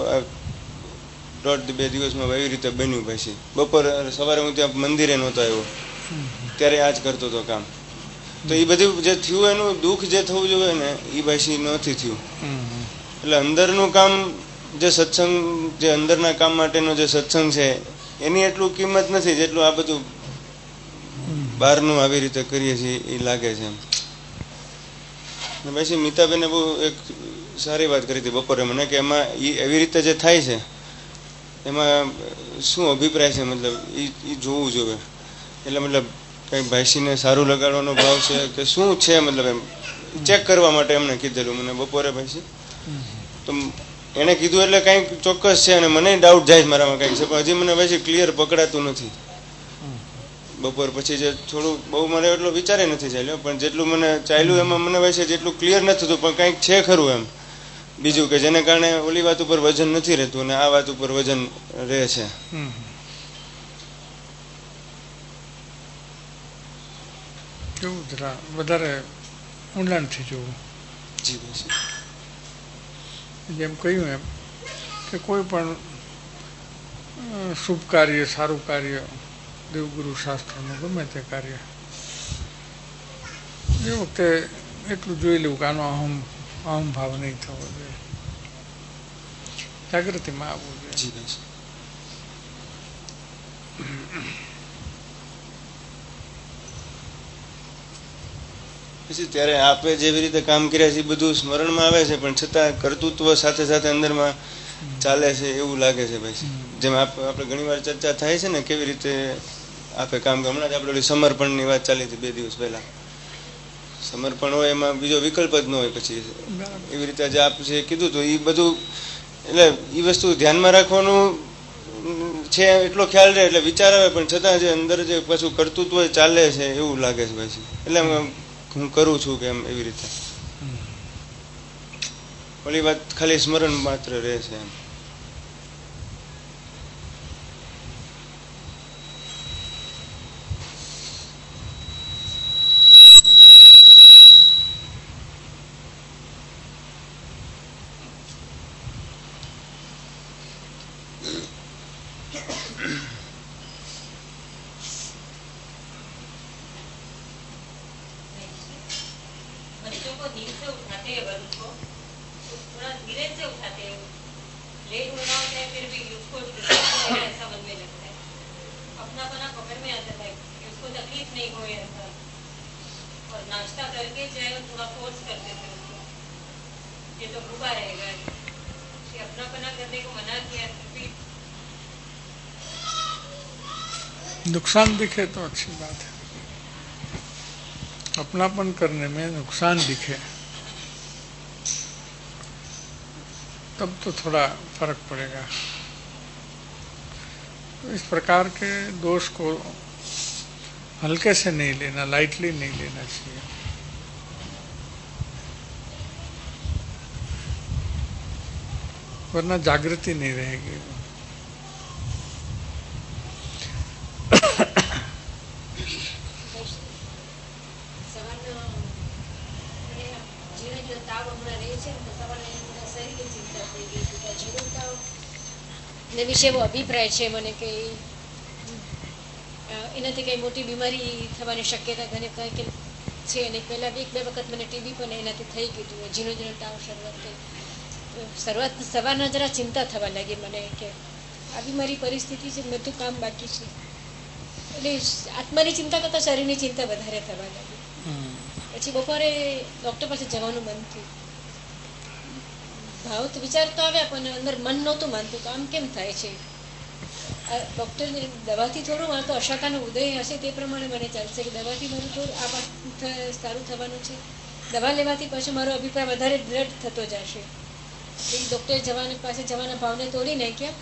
1.5-2 દિવસમાં એવી રીતે બન્યું. પછી બપોર સવારે હું ત્યાં મંદિરે નહોતો આવ્યો ત્યારે આ જ કરતો હતો કામ. તો એ બધું જે થયું એનું દુઃખ જે થવું જોઈએ ને એ પછી નથી થયું. એટલે અંદરનું કામ જે સત્સંગ જે અંદરના કામ માટેનો જે સત્સંગ છે એની એટલું કિંમત નથી જેટલું આ બધું બહારનું આવી રીતે કરીએ છીએ એ લાગે છે એમ. પછી મીતાબેને બહુ એક સારી વાત કરી હતી બપોરે મને કે એમાં એવી રીતે જે થાય છે એમાં શું અભિપ્રાય છે, મતલબ એ જોવું જોઈએ. એટલે મતલબ કંઈક ભાઈસીને સારું લગાડવાનો ભાવ છે કે શું છે, મતલબ એમ ચેક કરવા માટે એમને કીધેલું મને બપોરે ભાઈસી. તો એણે કીધું એટલે કંઈક ચોક્કસ છે અને મને ડાઉટ જાય મારામાં કંઈક છે, પણ હજી મને પછી ક્લિયર પકડાતું નથી. બપોર પછી જે થોડું બહુ મને એટલો વિચારે નથી ચાલ્યો, પણ જેટલું મને ચાલ્યું એમાં મને પછી જેટલું ક્લિયર નથી થતું, પણ કંઈક છે ખરું એમ બીજું કે જેને કારણે ઓલી વાત ઉપર વજન નથી રહેતું અને આ વાત ઉપર વજન રહે છે. કેવું જરા વધારે ઊંડાણથી જોવું. જી ભાઈ, જેમ કહ્યું એમ કે કોઈ પણ શુભ કાર્ય, સારું કાર્ય, દેવગુરુ શાસ્ત્રનું ગમે તે કાર્ય એ વખતે એટલું જોઈ લેવું કે આનો અહમ ભાવ નહીં થવો જોઈએ, જાગૃતિમાં આવવું જોઈએ. પછી ત્યારે આપે જેવી રીતે કામ કર્યા છે એ બધું સ્મરણમાં આવે છે, પણ છતાં કર્તૃત્વ સાથે સાથે અંદરમાં ચાલે છે એવું લાગે છે. પછી જેમ આપણે ઘણી વાર ચર્ચા થાય છે ને કેવી રીતે આપે કામ. હમણાં જ આપણે સમર્પણની વાત ચાલી હતી 2 દિવસ પહેલા. સમર્પણ હોય એમાં બીજો વિકલ્પ જ ન હોય. પછી એવી રીતે જે આપ જે કીધું તો એ બધું એટલે એ વસ્તુ ધ્યાનમાં રાખવાનું છે એટલો ખ્યાલ રહે એટલે વિચાર આવે, પણ છતાં જે અંદર જે પાછું કર્તૃત્વ ચાલે છે એવું લાગે છે પછી. એટલે હું કરું છું કે એમ એવી રીતે ઓલી વાત ખાલી સ્મરણ માત્ર રહે છે એમ. नुकसान दिखे तो अच्छी बात है, अपनापन करने में नुकसान दिखे तब तो थोड़ा फर्क पड़ेगा. तो इस प्रकार के दोष को हल्के से नहीं लेना, लाइटली नहीं लेना चाहिए. वरना जागृति नहीं रहेगी. વિશે એવો અભિપ્રાય છે મને કે એનાથી કઈ મોટી બીમારી થવાની શક્યતા ઘણી છે. અને પહેલા 1-2 વખત મને ટીબી પણ એનાથી થઈ ગયું હતું. ઝીણો ઝીણો તાવ સવારના જરા ચિંતા થવા લાગી મને કે આવી મારી પરિસ્થિતિ છે, બધું કામ બાકી છે. એટલે આત્માની ચિંતા કરતા શરીરની ચિંતા વધારે થવા લાગી. પછી બપોરે ડૉક્ટર પાસે જવાનું મન થયું. ભાવ તો વિચાર તો આવ્યા પણ અંદર મન નહોતું માનતું કે આમ કેમ થાય છે. ડૉક્ટરની દવાથી થોડું મારે તો અશાતાનો ઉદય હશે તે પ્રમાણે મને ચાલશે કે દવાથી મારું થોડું આ સારું થવાનું છે. દવા લેવાથી પછી મારો અભિપ્રાય વધારે દ્રઢ થતો જશે. એ ડૉક્ટર પાસે જવાના ભાવને તોડી નાખ્યા.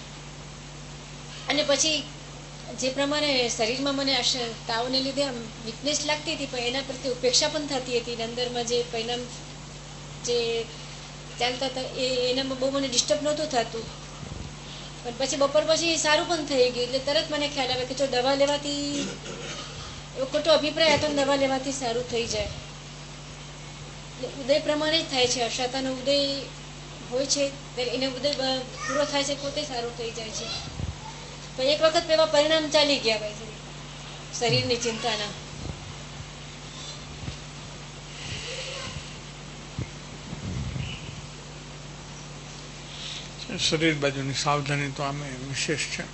અને પછી જે પ્રમાણે શરીરમાં મને તાવને લીધે આમ વીકનેસ લાગતી હતી, પણ એના પ્રત્યે ઉપેક્ષા પણ થતી હતી. અંદરમાં જે પરિણામ જે ચાલતા હતા એનામાં બહુ મને ડિસ્ટર્બ નહોતું થતું. પણ પછી બપોર પછી સારું પણ થઈ ગયું. એટલે તરત મને ખ્યાલ આવે કે જો દવા લેવાથી એવો ખોટો અભિપ્રાય હતો, દવા લેવાથી સારું થઈ જાય. એટલે ઉદય પ્રમાણે જ થાય છે. અશાતાનો ઉદય હોય છે ત્યારે એને ઉદય પૂરો થાય છે, પોતે સારું થઈ જાય છે. પણ એક વખત એવા પરિણામ ચાલી ગયા ભાઈ શરીરની ચિંતાના. શરીર બાજુની સાવધાની તો આમે વિશેષ છે.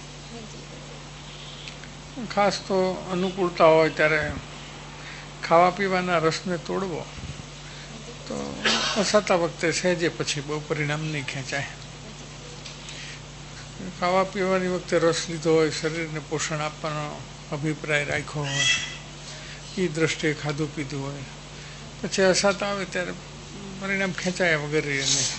ખાસ તો અનુકૂળતા હોય ત્યારે ખાવા પીવાના રસને તોડવો તો અસાતા વખતે સહેજે, પછી બહુ પરિણામ નહીં ખેંચાય. ખાવા પીવાની વખતે રસ લીધો હોય, શરીરને પોષણ આપવાનો અભિપ્રાય રાખ્યો હોય, એ દ્રષ્ટિએ ખાધું પીધું હોય, પછી અસાત આવે ત્યારે પરિણામ ખેંચાયા વગર રહે નહીં.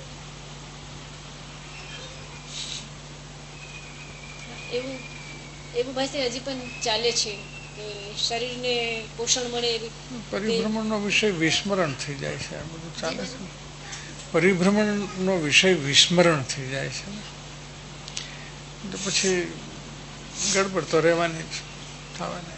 એવું ભાઈ હજી પણ ચાલે છે કે શરીરને પોષણ મળે. પરિભ્રમણનો વિષય વિસ્મરણ થઈ જાય છે. આ બધું ચાલે છે. પરિભ્રમણનો વિષય વિસ્મરણ થઈ જાય છે. એટલે પછી ગડબડ તો રહેવાની જ થવાની.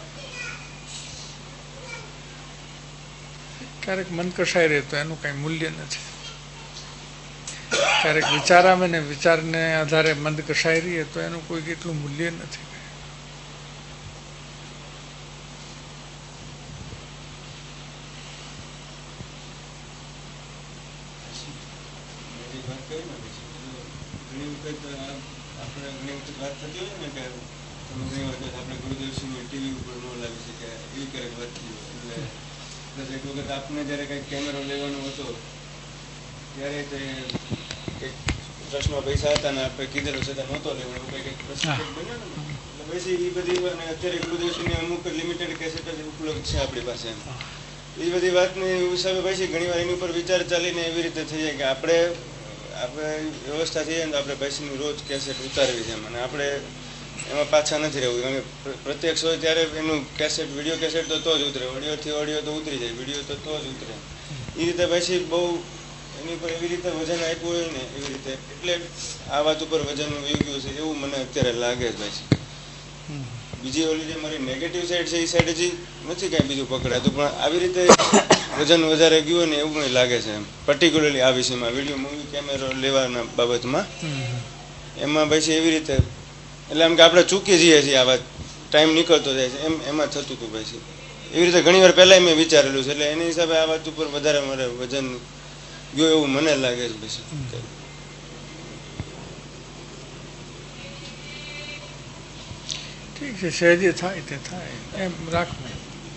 ક્યારેક મન કશાય રહે તો એનું કઈ મૂલ્ય નથી. ક્યારેક વિચાર આવે ને વિચારને આધારે મંદ કશાય રહીએ તો એનું કોઈ કેટલું મૂલ્ય નથી. વાત થતી હોય ને કે ઘણી વખત આપણે ગુરુદેવસિંહની ટીવી ઉપર ન લાવી શકે એવી ક્યારેક વાત થઈ હોય. એટલે એક વખત આપને જયારે કઈક કેમેરો લેવાનો હતો ત્યારે તે કંઈક ટ્રસ્ટમાં પૈસા હતા ને આપણે કીધેલું છતાં નહોતો લેવાનો, કંઈક પ્રસંગ બન્યો ને એટલે પછી એ બધી અને અત્યારે ગુરુદેવસિંહની અમુક લિમિટેડ કેસેટ જ ઉપલબ્ધ છે આપણી પાસે. એ બધી વાતની હિસાબે પછી ઘણી વાર એની ઉપર વિચાર ચાલીને એવી રીતે થઈ જાય કે આપણે વ્યવસ્થા થઈ જાય ને તો આપણે પૈસાની રોજ કેસેટ ઉતારવી છે. અને આપણે એમાં પાછા નથી રહેવું. કારણ કે પ્રત્યક્ષ હોય ત્યારે એનું કેસેટ વિડીયો કેસેટ તો જ ઉતરે, ઓડિયોથી ઓડિયો તો ઉતરી જાય, વિડીયો તો જ ઉતરે. એ રીતે પછી બહુ એની ઉપર એવી રીતે વજન આપ્યું હોય ને એવી રીતે, એટલે આ વાત ઉપર વજન વહી ગયું છે એવું મને અત્યારે લાગે છે ભાઈ. બીજી ઓલી જે મારી નેગેટિવ સાઈડ છે એ સાઈડ હજી નથી કાંઈ બીજું પકડાતું, પણ આવી રીતે વજન વધારે ગયું ને એવું મને લાગે છે. એમ પર્ટિક્યુલરલી આ વિષયમાં વિડીયો મૂવી કેમેરો લેવાના બાબતમાં એમાં પછી એવી રીતે એટલે એમ કે આપણે ચૂકી જઈએ છીએ, આ વાત ટાઈમ નીકળતો જાય છે એમાં થતું હતું. પછી એવી રીતે ઘણી વાર પહેલાં મેં વિચારેલું છે. એટલે એની હિસાબે આ વાત ઉપર વધારે મારે વજન ગયો એવું મને લાગે છે. પછી ઠીક છે, સહેજે થાય તે થાય એમ રાખવું.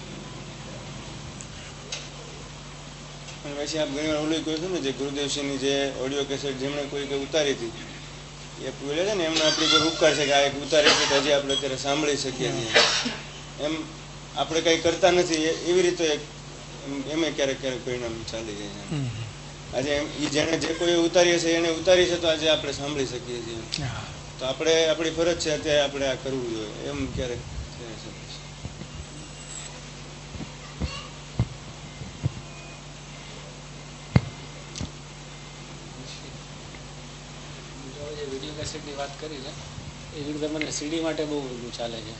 પછી આપ ઘણી વાર ઓલું કહ્યું હતું ને જે ગુરુદેવસિંહની જે ઓડિયો કેસેટ જેમણે કોઈ ઉતારી હતી એ બોલે છે ને એમને આપણી પર ઉપકાર છે કે આ એક ઉતારી છે હજી આપણે અત્યારે સાંભળી શકીએ છીએ. એમ આપણે કંઈ કરતા નથી એવી રીતે એમે ક્યારેક ક્યારેક પરિણામ ચાલી જાય છે. આજે એ જેણે જે કોઈ ઉતારી હશે એને ઉતારી છે તો આજે આપણે સાંભળી શકીએ છીએ. તો આપણે આપણી ફરજ છે અત્યારે આપણે આ કરવું જોઈએ એમ ક્યારેક વિડીયો કેસેટની વાત કરી છે એવી રીતે મને સીડી માટે બહુ ચાલે છે.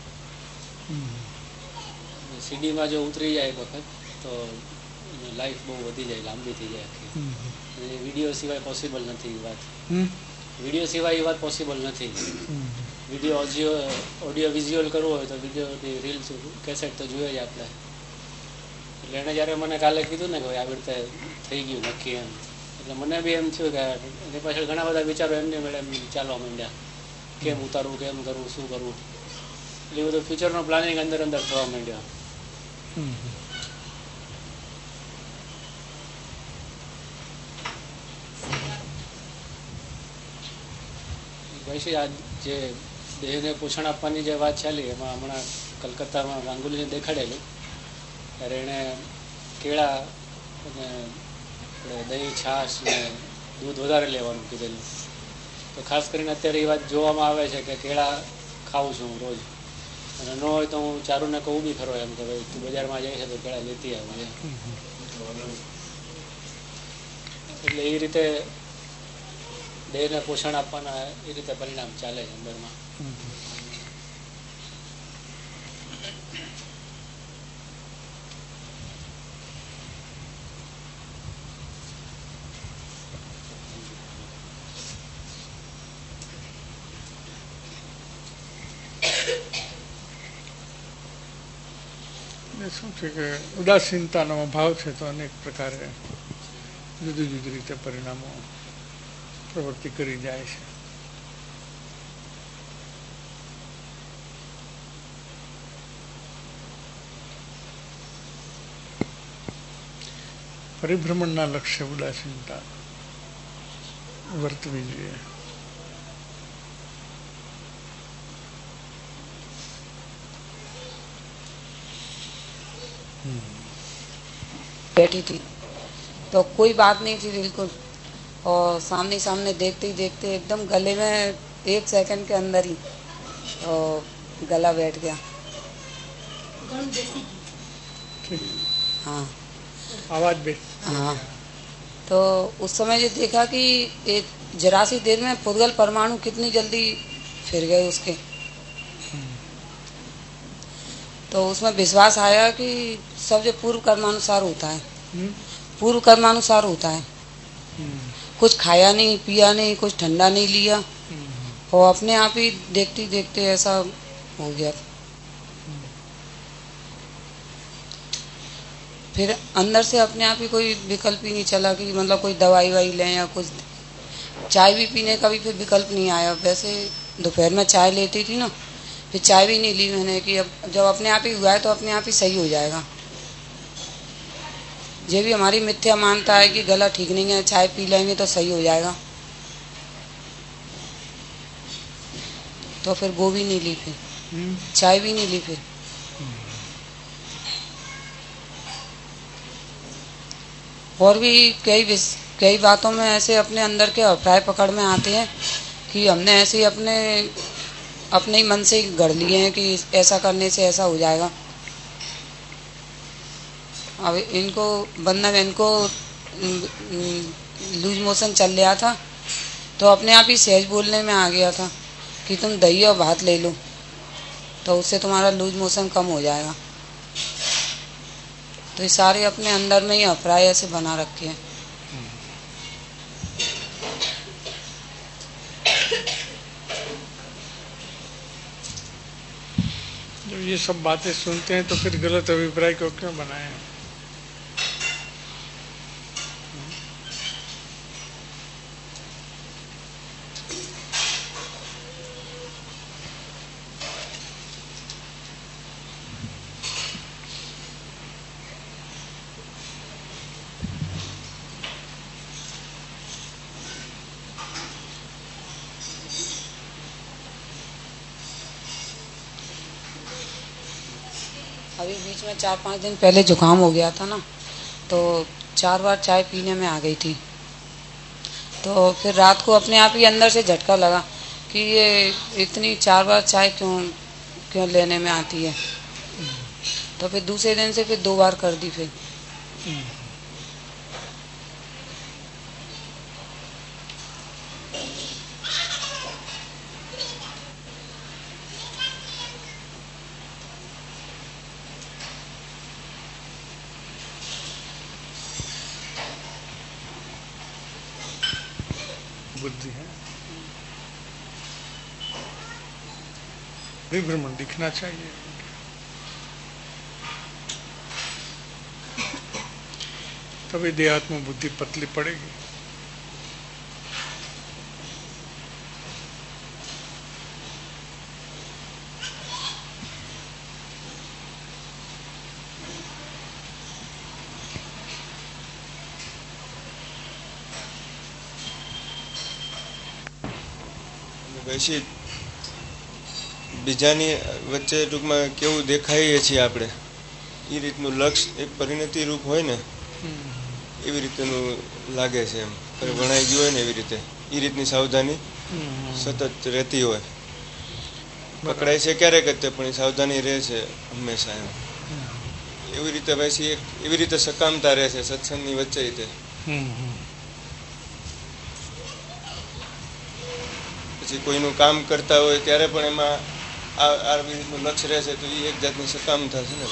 સીડીમાં જો ઉતરી જાય એક વખત તો લાઈફ બહુ વધી જાય, લાંબી થઈ જાય આખી. વિડીયો સિવાય પોસિબલ નથી એ વાત. વિડીયો સિવાય એ વાત પોસિબલ નથી. વિડીયો ઓડિયો વિઝ્યુઅલ કરવો હોય તો વિડીયો રીલ્સ કેસેટ તો જોઈએ જ આપણે. એટલે એણે જ્યારે મને કાલે કીધું ને કે ભાઈ આવી રીતે થઈ ગયું નક્કી એમ, એટલે મને બી એમ થયું કે એની પાછળ ઘણા બધા વિચારો એમને મેડમ ચાલવા માંડ્યા, કેમ ઉતારવું, કેમ કરવું, શું કરવું. એટલે એ બધું ફ્યુચરનો પ્લાનિંગ અંદર અંદર થવા માંડ્યો. પછી આ જે દેહને પોષણ આપવાની જે વાત ચાલી એમાં હમણાં કલકત્તામાં ગાંગુલીને દેખાડેલું ત્યારે એણે કેળા અને દહીં છાશ ને દૂધ વધારે લેવાનું કીધેલું. તો ખાસ કરીને અત્યારે એ વાત જોવામાં આવે છે કે કેળા ખાઉં છું હું રોજ, અને ન હોય તો હું ચારુને કહું બી ખરો એમ કે ભાઈ તું બજારમાં જાય છે તો કેળા લેતી આવે. એટલે એ રીતે દેહને પોષણ આપવાના એ રીતે પરિણામ ચાલે છે અંદરમાં. શું છે કે ઉદાસીનતાનો અભાવ છે તો અનેક પ્રકારે જુદી જુદી રીતે પરિણામો પ્રવૃત્તિ કરી જાય છે. પરિભ્રમણના લક્ષ્ય ઉદાસીનતા વર્તવી જોઈએ. बैठी थी तो कोई बात नहीं थी बिल्कुल, और सामने सामने देखते ही देखते एकदम गले में 1 सेकंड के अंदर ही गला बैठ गया. हाँ आवाज भी. हाँ, तो उस समय जो देखा कि जरा सी देर में पुद्गल परमाणु कितनी जल्दी फिर गए उसके. तो उसमें विश्वास आया कि सब जो पूर्व कर्मानुसार होता है, पूर्व कर्मानुसार होता है. कुछ खाया नहीं, पिया नहीं, कुछ ठंडा नहीं लिया, और अपने आप ही देखते देखते ऐसा हो गया. फिर अंदर से अपने आप ही कोई विकल्प ही नहीं चला कि मतलब कोई दवाई वाई लें या कुछ. चाय भी पीने का भी फिर विकल्प नहीं आया. वैसे दोपहर में चाय लेती थी ना, फिर चाय भी नहीं ली मैंने कि अब जब अपने आप ही हुआ है तो अपने आप ही सही हो जाएगा. ये भी हमारी मिथ्या मानता है कि गला ठीक नहीं है, चाय पी लेंगे तो सही हो जाएगा. तो फिर वो भी नहीं ली, फिर चाय भी नहीं ली. फिर और भी कई बातों में ऐसे अपने अंदर के अभिप्राय पकड़ में आते हैं कि हमने ऐसे ही अपने ही मन से गढ़ लिए हैं कि ऐसा करने से ऐसा हो जाएगा. अब इनको बंदा में इनको लूज मोशन चल रहा था तो अपने आप ही सहज बोलने में आ गया था कि तुम दही और भात ले लो तो उससे तुम्हारा लूज मोशन कम हो जाएगा. तो ये सारे अपने अंदर में ही अभिप्राय ऐसे बना रखे हैं. जब ये सब बातें सुनते हैं तो फिर गलत अभिप्राय को क्यों बनाए हैं? अभी बीच में 4-5 दिन पहले जुकाम हो गया था ना, तो 4 बार चाय पीने में आ गई थी. तो फिर रात को अपने आप ही अंदर से झटका लगा कि ये इतनी 4 बार चाय क्यों लेने में आती है. तो फिर दूसरे दिन से फिर 2 बार कर दी. फिर बुद्धि है. विभ्रमण दिखना चाहिए. तभी देहात्म बुद्धि पतली पड़ेगी. બેસી બીજાની વચ્ચે ટૂંકમાં કેવું દેખાઈએ છીએ આપણે એ રીતનું લક્ષ એક પરિણતિ રૂપ હોય ને એવી રીતનું લાગે છે એમ વણાઈ ગયું હોય ને એવી રીતે એ રીતની સાવધાની સતત રહેતી હોય પકડાય છે ક્યારેક જ પણ એ સાવધાની રહે છે હંમેશા એમ એવી રીતે પછી એવી રીતે સકામતા રહે છે સત્સંગની વચ્ચે રીતે પછી કોઈનું કામ કરતા હોય ત્યારે પણ એમાં આ રીતનું લક્ષ્ય રહે છે તો એ એક જાતની સકામતા છે ને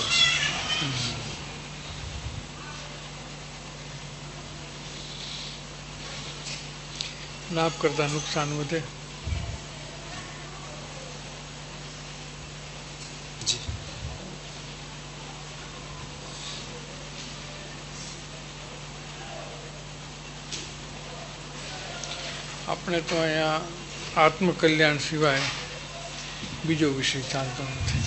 લાભ કરતા નુકસાન વધે. આપણે તો અહીંયા આત્મકલ્યાણ સિવાય બીજો વિષય ચાલતો નથી.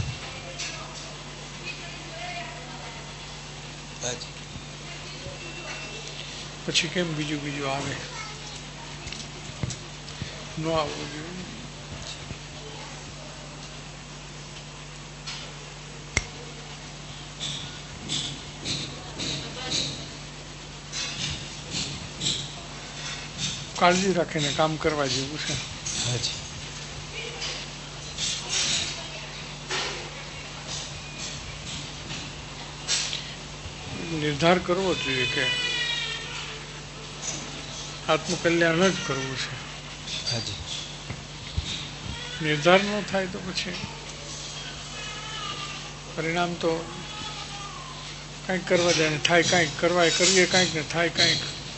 પછી કેમ બીજું આવે? ન આવવું જોઈએ. કાળજી રાખીને કામ કરવા જેવું છે. નિર્ધાર કરવો જોઈએ કે આત્મકલ્યાણ જ કરવું છે. નિર્ધાર ન થાય તો પછી પરિણામ તો કંઈક કરવા જાય ને થાય કંઈક, કરવા કરીએ કંઈક ને થાય કંઈક.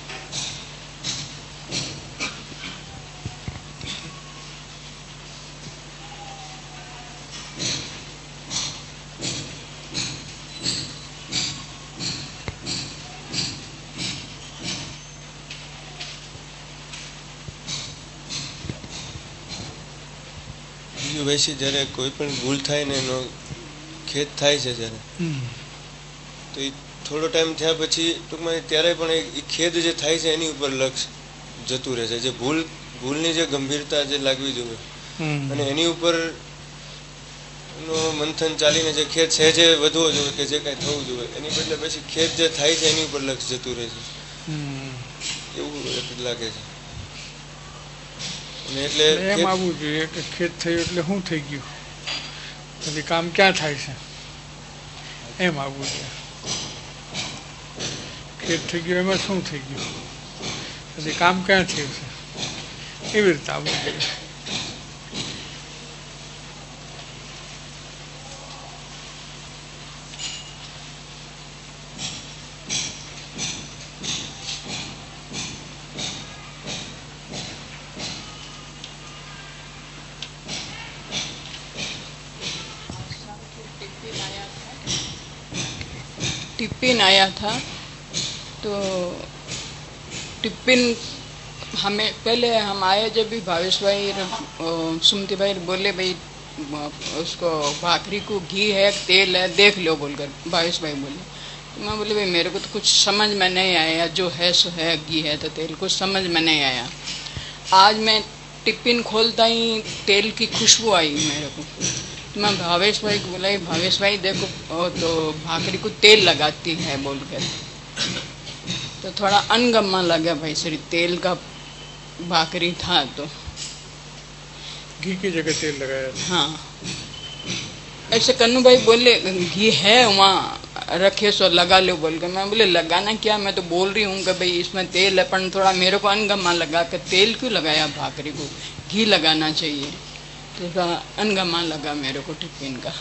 વૈસી જ્યારે કોઈ પણ ભૂલ થાય ને એનો ખેદ થાય છે જ્યારે તો એ થોડો ટાઈમ થયા પછી ટૂંકમાં ત્યારે પણ એ ખેદ જે થાય છે એની ઉપર લક્ષ જતું રહે છે. જે ભૂલની જે ગંભીરતા જે લાગવી જોઈએ અને એની ઉપર મંથન ચાલીને જે ખેદ સહેજે વધવો જોઈએ કે જે કાંઈ થવું જોઈએ એની બદલે પછી ખેદ જે થાય છે એની ઉપર લક્ષ જતું રહે છે એવું લાગે છે. એટલે એમ આવવું જોઈએ કે ખેદ થયું એટલે શું થઈ ગયું, પછી કામ ક્યાં થાય છે એમ આવવું જોઈએ. ખેદ થઈ ગયું એમાં શું થઈ ગયું, પછી કામ ક્યાં થયું છે એવી રીતે આવવું જોઈએ. टिप्पिन आया था तो टिप्पिन हमें पहले हम आए जब भी भावेश भाई सुमति भाई बोले भाई उसको भाकरी को घी है तेल है देख लो बोलकर भावेश भाई बोले. तो मैं बोले भाई मेरे को तो कुछ समझ में नहीं आया, जो है सो है, घी है तो तेल, कुछ समझ में नहीं आया. आज मैं टिप्पिन खोलता ही तेल की खुशबू आई मेरे को. मैं भावेश भाई को बोला भावेश भाई देखो तो भाकरी को तेल लगाती है बोलकर. तो थोड़ा अनगमा लगा भाई सरी तेल का भाकरी था तो घी की जगह तेल लगाया. हाँ ऐसे कन्नू भाई बोले घी है वहाँ रखे सो लगा लो बोल के. मैं बोले लगाना क्या, मैं तो बोल रही हूँ कि भाई इसमें तेल है, पर थोड़ा मेरे को अनगमा लगा कि तेल क्यों लगाया भाकरी को, घी लगाना चाहिए. तो अनगमा लगा मेरे को टिफिन का.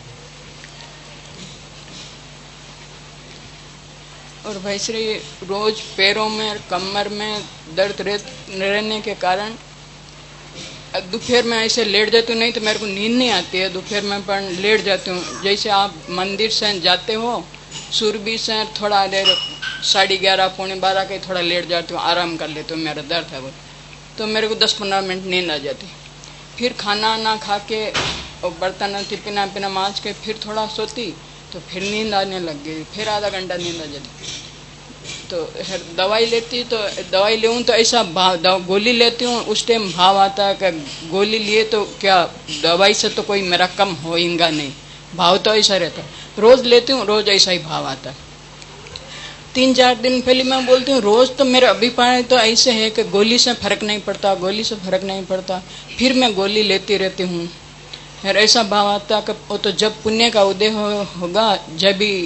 और भाई श्री रोज पैरों में कमर में दर्द रहने के कारण दोपहर में ऐसे लेट जाती हूँ, नहीं तो मेरे को नींद नहीं आती है दोपहर में, पर लेट जाती हूँ. जैसे आप मंदिर से जाते हो सुरभि से थोड़ा देर 11:30 पौने 12 के थोड़ा लेट जाती हूँ, आराम कर लेती हूँ, मेरा दर्द है वो, तो मेरे को 10-15 मिनट नींद आ जाती. फिर खाना ना खा के और बर्तन टिपिना पिना माँज के फिर थोड़ा सोती तो फिर नींद आने लग गई, फिर आधा घंटा नींद आ जाती. तो दवाई लेती तो दवाई लेऊं तो ऐसा भाव, गोली लेती हूँ उस टाइम भाव आता है कि गोली लिए तो क्या दवाई से तो कोई मेरा कम होएगा नहीं, भाव तो ऐसा रहता है। रोज लेती हूँ, रोज ऐसा ही भाव आता है। 3-4 दिन पहले मैं बोलती हूँ रोज तो मेरा अभिप्राय तो ऐसे है कि गोली से फर्क नहीं पड़ता, गोली से फर्क नहीं पड़ता, फिर मैं गोली लेती रहती हूँ। फिर ऐसा भाव आता कि वो तो जब पुण्य का उदय होगा जब भी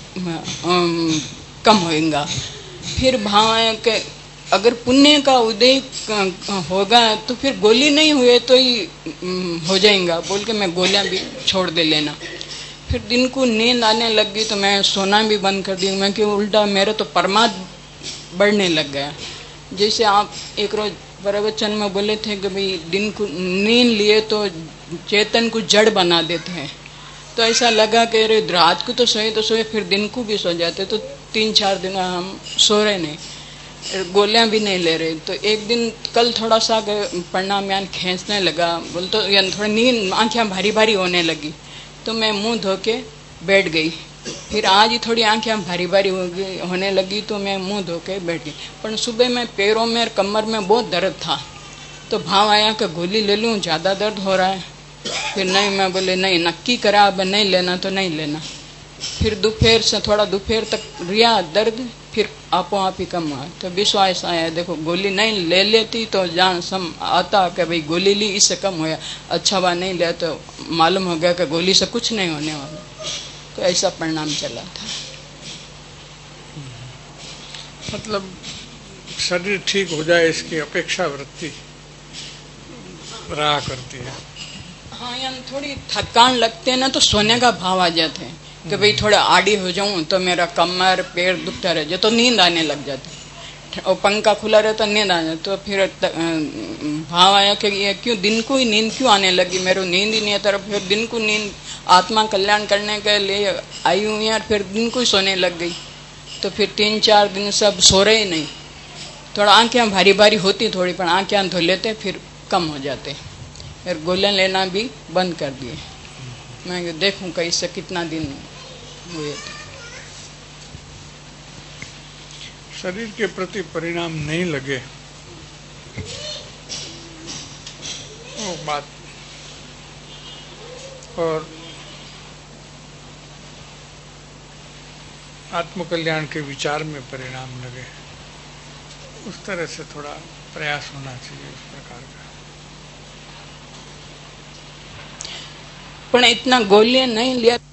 कम होएगा। फिर भाव है कि अगर पुण्य का उदय होगा तो फिर गोली नहीं हुए तो ही हो जाएगा बोल के मैं गोलियां भी छोड़ दे लेना। फिर दिन को नींद आने लग गई तो मैं सोना भी बंद कर दी। मैं कि उल्टा मेरे तो प्रमाद बढ़ने लग गया। जैसे आप एक रोज प्रवचन में बोले थे कि भाई दिन को नींद लिए तो चेतन को जड़ बना देते हैं, तो ऐसा लगा कि अरे रात को तो सोए फिर दिन को भी सो जाते। तो 3-4 दिन हम सो रहे नहीं, गोलियां भी नहीं ले रहे। तो एक दिन कल थोड़ा सा प्राणायाम खींचने लगा, बोल तो थोड़ी नींद आंखें भारी भारी होने लगी तो मैं मुंह धो के बैठ गई। फिर आज ही थोड़ी आंखें भारी भारी होने लगी तो मैं मुंह धो के बैठ गई। पर सुबह में पैरों में कमर में बहुत दर्द था तो भाव आया कि गोली ले लूँ, ज़्यादा दर्द हो रहा है। फिर नहीं, मैं बोले नहीं, नक्की करा अब नहीं लेना तो नहीं लेना। फिर दोपहर से थोड़ा दोपहर तक रिया दर्द, फिर आपो आप ही कम हुआ। तो विश्वास आया, देखो गोली नहीं ले लेती तो जान सम आता कि भाई गोली ली इससे कम होया, अच्छा हुआ नहीं लिया तो मालूम हो गया कि गोली से कुछ नहीं होने वाला। तो ऐसा परिणाम चला था। मतलब शरीर ठीक हो जाए इसकी अपेक्षा वृत्ति रहा करती है। हाँ, यानी थोड़ी थकान लगते है ना तो सोने का भाव आ जाते हैं कि भाई थोड़ा आड़ी हो जाऊं तो मेरा कमर पैर दुखता रह जाए तो नींद आने लग जाती। और पंखा खुला रहता नींद आ जाए तो फिर भाव आया कि ये क्यों दिन को ही नींद क्यों आने लगी, मेरे नींद ही नहीं आता। फिर दिन को नींद आत्मा कल्याण करने के लिए आई हुई है, फिर दिन को ही सोने लग गई। तो फिर 3-4 दिन सब सो रहे ही नहीं, थोड़ा आंखें भारी भारी होती थोड़ी, पर आंखें धो लेते फिर कम हो जाते। फिर गोलियां लेना भी बंद कर दिए। मैं देखूं कैसे कितना दिन हुए थे। शरीर के प्रति परिणाम नहीं लगे वो बात, और आत्मकल्याण के विचार में परिणाम लगे, उस तरह से थोड़ा प्रयास होना चाहिए उस प्रकार का। पर इतना गोलियां नहीं लिया